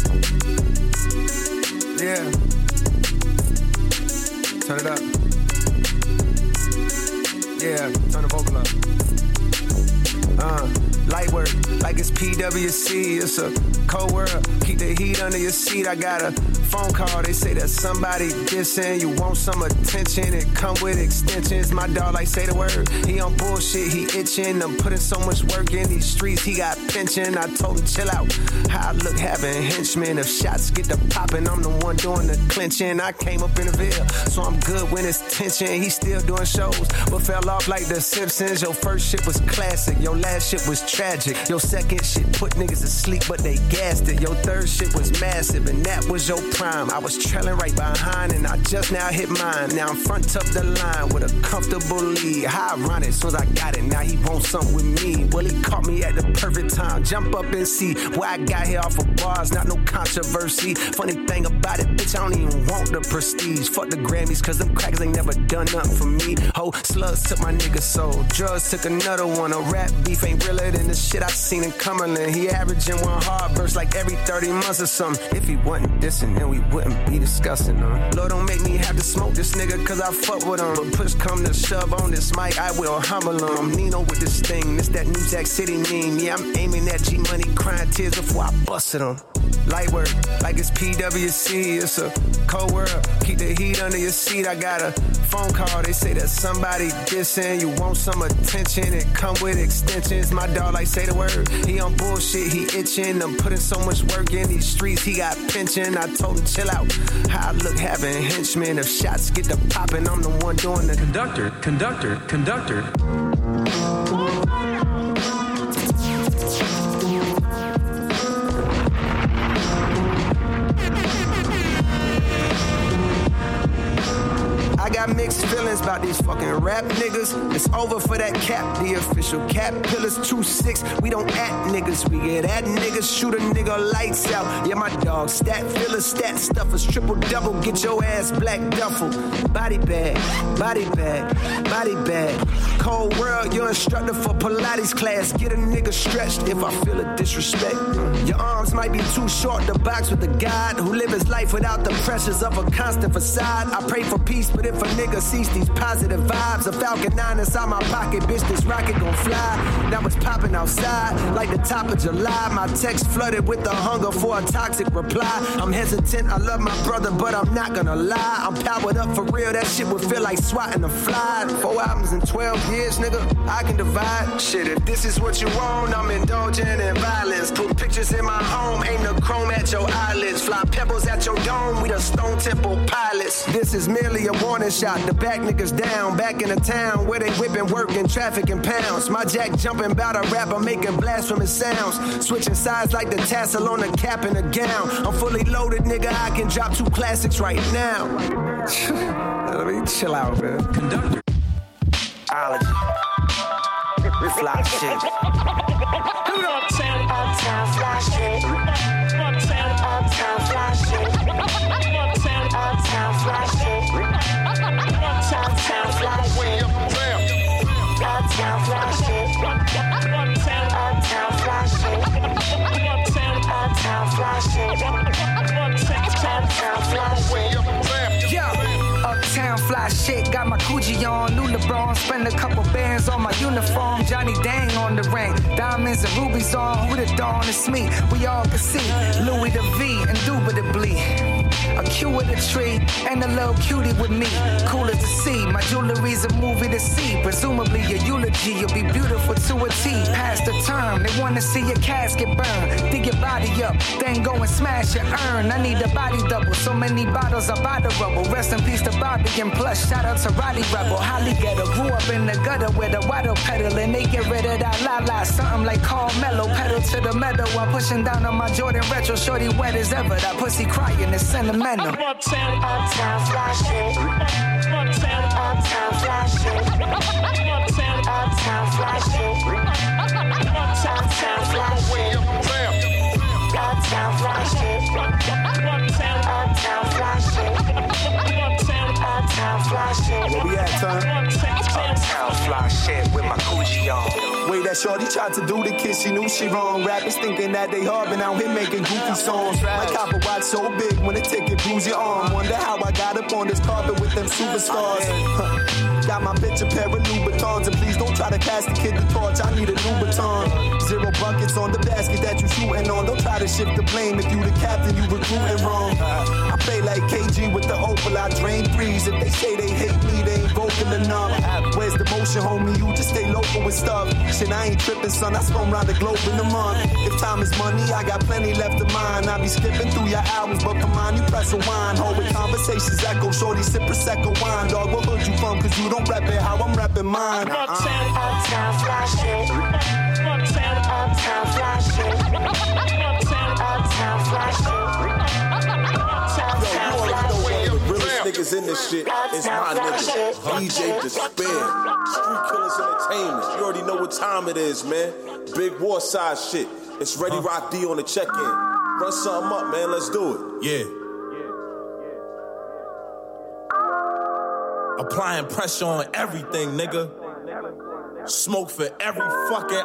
Yeah. Turn it up. Yeah, turn the vocal up. Uh, light work, like it's P W C. It's a cold world. Keep the heat under your seat. I got a phone call. They say that somebody dissing. You want some attention? It come with extensions. My dog like say the word. He on bullshit. He itching. I'm putting so much work in these streets. He got pension. I told him chill out. How I look having henchmen. If shots get to popping, I'm the one doing the clinching. I came up in the Ville, so I'm good when it's tension. He still doing shows, but fell off like the Simpsons. Your first shit was classic. Your last shit was tragic. Your second shit put niggas to sleep, but they gassed it. Your third shit was massive, and that was your prime. I was trailing right behind, and I just now hit mine. Now I'm front of the line with a comfortable lead. How ironic, soon as I got it, now he wants something with me. Well, he caught me at the perfect time. Jump up and see where I got here off of bars, not no controversy. Funny thing about it, bitch, I don't even want the prestige. Fuck the Grammys, cause them crackers ain't never done nothing for me. Ho, slugs took my nigga soul. Drugs took another one. A rap beef ain't realer than the shit I seen in Cumberland. He averaging one hard verse like every thirty months or something. If he wasn't dissing, then we wouldn't be discussing him. Lord, don't make me have to smoke this nigga, cause I fuck with him. But push come to shove on this mic, I will humble him. Nino with this thing, this that New Jack City meme. Yeah, I'm aiming at G Money, crying tears before I busted him. Light work, like it's P W C. It's a cold world. Keep the heat under your seat. I got a phone call. They say that somebody dissing. You want some attention? It come with extensions. My dog like say the word. He on bullshit. He itching. I'm putting so much work in these streets. He got pension. I told him chill out. How I look having henchmen. If shots get to popping, I'm the one doing the conductor. Conductor. Conductor. I got mixed feelings about these fucking rap niggas. It's over for that cap, the official cap. Pillars two six, we don't act niggas. We get at niggas, shoot a nigga lights out. Yeah, my dog, stat fillers, stat stuffers, triple double, get your ass black duffel. Body bag, body bag, body bag. Cold world, your instructor for Pilates class. Get a nigga stretched if I feel a disrespect. Your arms might be too short to box with a god who live his life without the pressures of a constant facade. I pray for peace, but if a nigga sees these positive vibes, a Falcon nine inside my pocket, bitch, this rocket gon' fly. Now it's popping outside like the top of July. My text flooded with the hunger for a toxic reply. I'm hesitant, I love my brother, but I'm not gonna lie. I'm powered up for real, that shit would feel like swatting a fly. Four albums in twelve years, nigga, I can divide. Shit, if this is what you want, I'm indulging in violence. Put pictures in my home, aim the chrome at your eyelids. Fly pebbles at your dome, we the Stone Temple pilots. This is merely a warning shot, the back niggas down. Back in the town where they whipping, working, traffic in pounds. My jack jumping bout a rapper making blasphemous sounds. Switching sides like the tassel on a cap and a gown. I'm fully loaded, nigga, I can drop two classics right now. Let me chill out, man. Conductor. Ology. Fly shit. Do not tell uptown fly shit. Uptown fly shit. Uptown fly shit, got my Gucci on, new LeBron. Spend a couple bands on my uniform. Johnny Dang on the ring, diamonds and rubies on. Who the dawn? It's me. We all can see Louis the V, indubitably. A Q with a tree and a little cutie with me. Cool as the sea. My jewelry's a movie to see. Presumably your eulogy, you'll be beautiful to a T. Past the term, they wanna see your casket burn. Dig your body up, then go and smash your urn. I need a body double, so many bottles of body rubble. Rest in peace to Bobby and plus shout out to Roddy Rebel. Holly Ghetto, grew up in the gutter with a waddle pedal, and they get rid of that la la. Something like Carmelo, pedal to the meadow while pushing down on my Jordan retro. Shorty wet as ever, that pussy crying is sentimental. Uptown, uptown fly shit. Uptown, uptown fly shit. Uptown, uptown fly shit. Uptown, uptown fly shit. Uptown fly shit. Uptown fly shit. Uptown fly shit. Where we at, son? Uptown fly shit with my Gucci on. Way that shorty tried to do the kiss, she knew she wrong. Rappers thinking that they hard, but out here making goofy songs. My copper watch so big when the ticket bruise your arm. Wonder how I got up on this carpet with them superstars. Huh. Got my bitch a pair of Louboutins, and please don't try to pass the kid the torch. I need a Louboutin. Zero buckets on the basket that you shooting on. Don't try to shift the blame if you the captain, you recruiting wrong. I play like K G with the Opal, I drain threes. If they say they hate me, they ain't vocal enough. Where's the motion, homie? You just stay local with stuff. Shit, I ain't tripping, son. I spun around the globe in a month. If time is money, I got plenty left of mine. I be skipping through your albums, but come on, you press a wine. Hold with conversations echo, shorty sip Prosecco wine. Dog, what hood you from? Cause you don't rep it how I'm repping mine. Uh-uh. Uptown, uptown fly shit. Uptown, uptown fly shit. Uptown, uptown fly shit. Yo, you already know one of the realest niggas in this shit is my nigga, D J Despair, Street Killers Entertainment. You already know what time it is, man. Big Warside shit. It's Ready Rock D on the check-in. Run something up, man. Let's do it. Yeah. Applying pressure on everything, nigga. Smoke for every fucking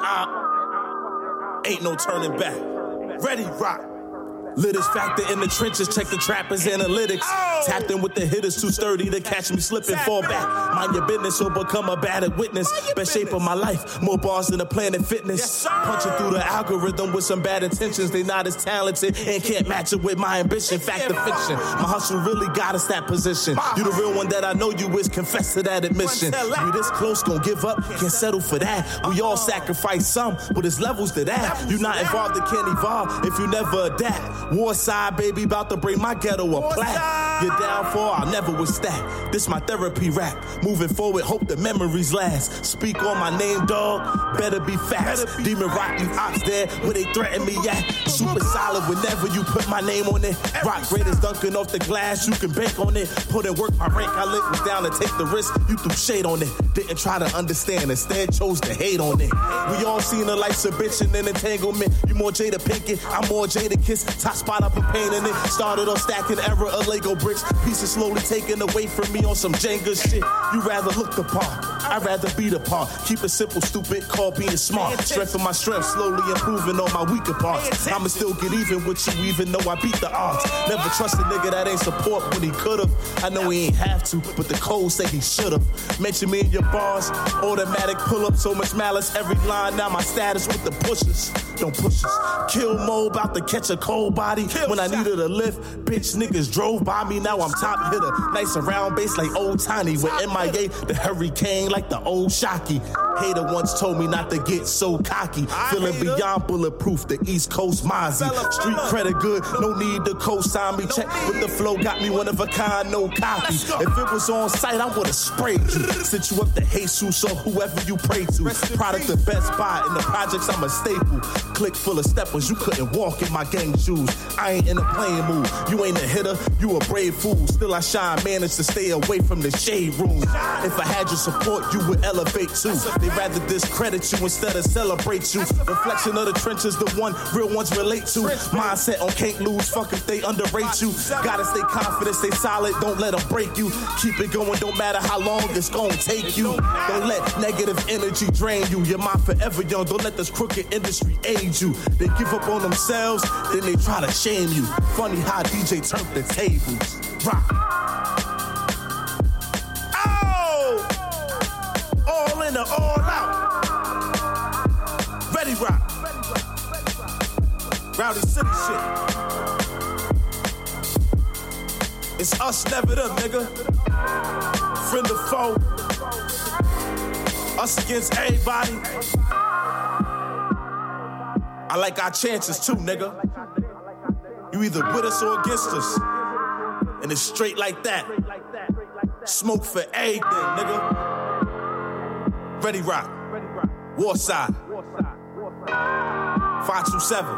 op. Ain't no turning back. Ready Rock. Litters factor in the trenches, check the trappers' analytics. Oh. Tapped in with the hitters, too sturdy to catch me slipping. Fall back, mind your business or become a battered witness. Best business. Shape of my life, more bars than a Planet Fitness. Yes, punching through the algorithm with some bad intentions. They not as talented and can't match it with my ambition. Fact or fiction, my hustle really got us that position. You the real one that I know you is, confess to that admission. You this close, gon' give up, can't settle for that. We all sacrifice some, but it's levels to that. You not involved, it can't evolve if you never adapt. Warside, baby, about to bring my ghetto a plaque. You're down for, I'll never was stack. This my therapy rap. Moving forward, hope the memories last. Speak on my name, dog. Better be fast. Better be Demon Rock, you ops there where they threaten me at. Super solid whenever you put my name on it. Rock greatest dunking off the glass, you can bank on it. Put in work, my rank, I lit was down to take the risk. You threw shade on it. Didn't try to understand, instead chose to hate on it. We all seen the life's a bitch and an entanglement. You more Jada Pinkett, I'm more Jada Kiss. Top spot up a pain in it. Started off stacking error of Lego bricks. Pieces slowly taken away from me on some Jenga shit. You rather look the part, I'd rather be the part. Keep it simple, stupid, call being smart. Strength of my strength, slowly improving on my weaker parts. I'ma still get even with you even though I beat the odds. Never trust a nigga that ain't support when he could've. I know he ain't have to, but the code say he should've. Mention me in your bars, automatic pull up, so much malice every line. Now my status with the pushers, don't push us. Kill mode, about to catch a cold body. When I needed a lift, bitch niggas drove by me. Now I'm top hitter, nice around base like old Tiny. With M I A, the hurricane like the old Shocky. Hater once told me not to get so cocky. Feeling beyond bulletproof, the East Coast Mozzie. Street credit good, no need to co-sign me. Check with the flow, got me one of a kind, no copy. If it was on site, I would've sprayed you. Sit you up to Jesus or whoever you pray to. Product of Best Buy, in the projects I'm a staple. Click full of steppers, you couldn't walk in my gang shoes. I ain't in a playing mood, you ain't a hitter, you a brave fool. Still I shine, managed to stay away from the shade room. If I had your support, you would elevate too. They rather discredit you instead of celebrate you. Reflection of the trenches, the one real ones relate to. Mindset on can't lose, fuck if they underrate you. Gotta stay confident, stay solid, don't let them break you. Keep it going, don't matter how long it's gonna take you. Don't let negative energy drain you. Your mind forever young, don't let this crooked industry age you. They give up on themselves, then they try to shame you. Funny how D J turned the tables. Rock. in the all out. Ready Rock. Rowdy City shit. It's us, never them, nigga. Friend or foe. Us against everybody. I like our chances too, nigga. You either with us or against us. And it's straight like that. Smoke for everything, nigga. Ready Rock. Warside. five two seven.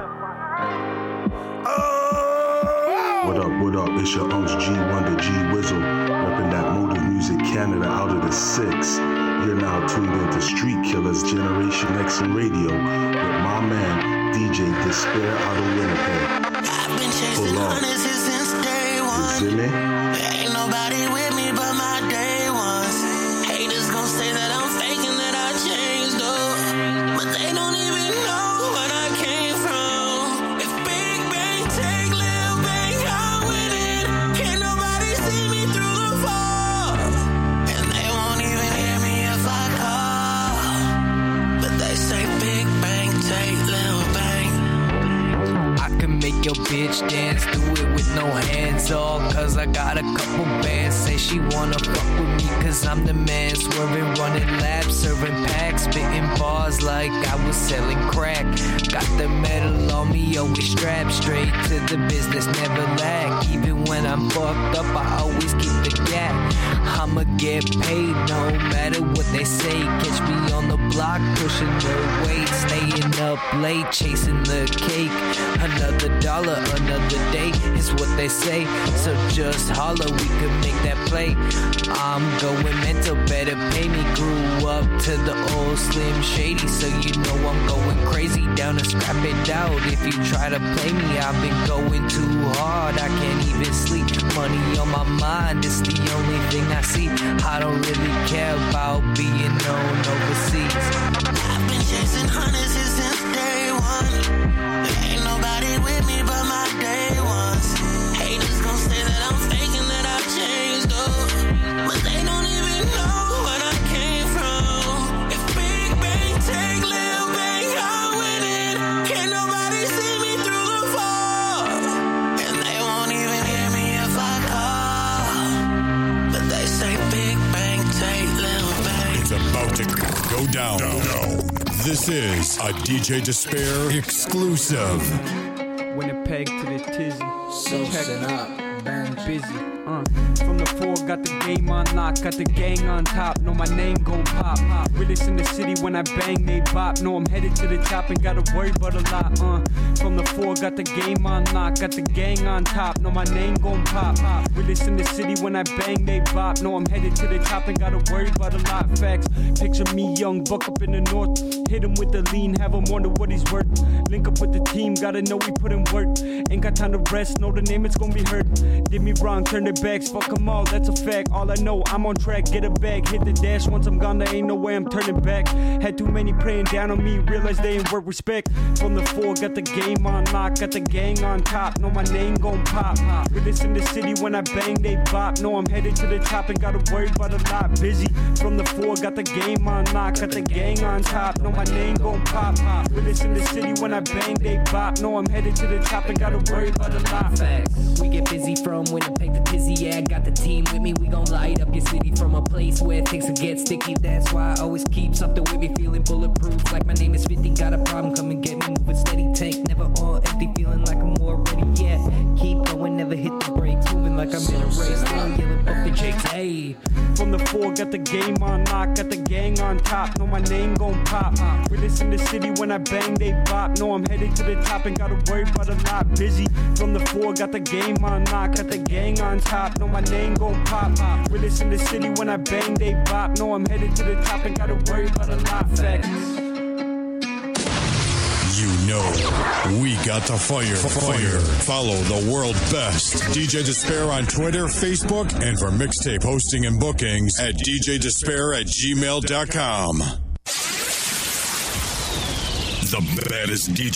What up, what up? It's your Uncle G Wonder, G Wizzle. Reppin' that Moody Music Canada out of the six. You're now tuned into Street Killers Generation X Radio with my man, D J Despair out of Winnipeg. I've been chasing hundreds since day one. There ain't nobody with me but my day ones. Haters gon' say that I'm faking, that I changed, though. But they don't even know what I came from. If Big Bang take Lil Bang, I win it. Can't nobody see me through the fall. And they won't even hear me if I call. But they say Big Bang take Lil Bang. I can make your bitch dance, do it with no hands off. Cause I got a couple bands, say she wanna fuck with me. Cause I'm the man, swerving, running laps, serving packs, spitting bars like I was selling crack. Got the metal on me, always strapped straight to the business, never lag. Even when I'm fucked up, I always keep the gap. I'ma get paid no matter what they say. Catch me on the block, pushing the weight, staying up late, chasing the cake. Another dollar, another day is what they say. So just holler, we could make that play. I'm going mental, better pay me. Grew up to the old Slim Shady, so you know I'm going crazy. Down to scrap it out. If you try to play me, I've been going too hard. I can't even sleep. Money on my mind, it's the only thing I see. I don't really care about being known overseas. I've been chasing hundreds since day one. There ain't nobody with me but my day ones. Haters gon' say that I'm faking, that I changed, though. But they don't even know what I came from. If Big Bang take Lil Bang, I win it. Can't nobody see me through the fall. And they won't even hear me if I call. But they say Big Bang take Lil Bang. It's about to go down. No, no. This is a D J Despair exclusive. Winnipeg to the tizzy. So check up. Burn busy. Uh. From the four, got the game on lock, got the gang on top. Know my name gon' pop. Realest in the city when I bang, they bop. Know I'm headed to the top and gotta worry about a lot. Uh. From the four, got the game on lock, got the gang on top. Know my name gon' pop. Realest in the city when I bang, they bop. Know I'm headed to the top and gotta worry about a lot. Facts. Picture me, young buck up in the north. Hit him with the lean, have him wonder what he's worth. Link up with the team, gotta know we put in work. Ain't got time to rest, know the name, it's gonna be heard. Did me wrong, turn it back, fuck them all, that's a fact. All I know, I'm on track, get a bag, hit the dash. Once I'm gone, there ain't no way I'm turning back. Had too many praying down on me, realized they ain't worth respect. From the four, got the game on lock, got the gang on top. Know my name gon' pop. Realest in the city when I bang, they bop. Know I'm headed to the top and gotta worry about a lot. Busy. From the four, got the game on lock, got the gang on top. Know my name gon' pop. Realest in the city when I bang, they bop. Know I'm headed to the top and gotta worry about a lot. Facts. We get busy from Winnipeg to Tizzy, yeah, got the team with me, we gon' light up your city from a place where things will get sticky. That's why I always keep something with me, feeling bulletproof. Like my name is fifty, got a problem, come and get me, moving steady. Tank never all empty, feeling like I'm already, yeah. Keep going, never hit the brakes, moving like I'm in a race. Still yelling, fuck the jakes, hey. From the four, got the game on lock, got the gang on top. Know my name gon' pop. Realest in the city when I bang, they bop. Know I'm headed to the top and gotta worry about a lot. Busy. From the four, got the game on lock, got the gang on top. Know my name gon' pop. Realest in the city when I bang, they bop. Know I'm headed to the top and gotta worry about a lot. Facts. You know, we got the fire. Fire. Follow the world best. D J Despair on Twitter, Facebook, and for mixtape hosting and bookings at d j despair at gmail dot com. The baddest D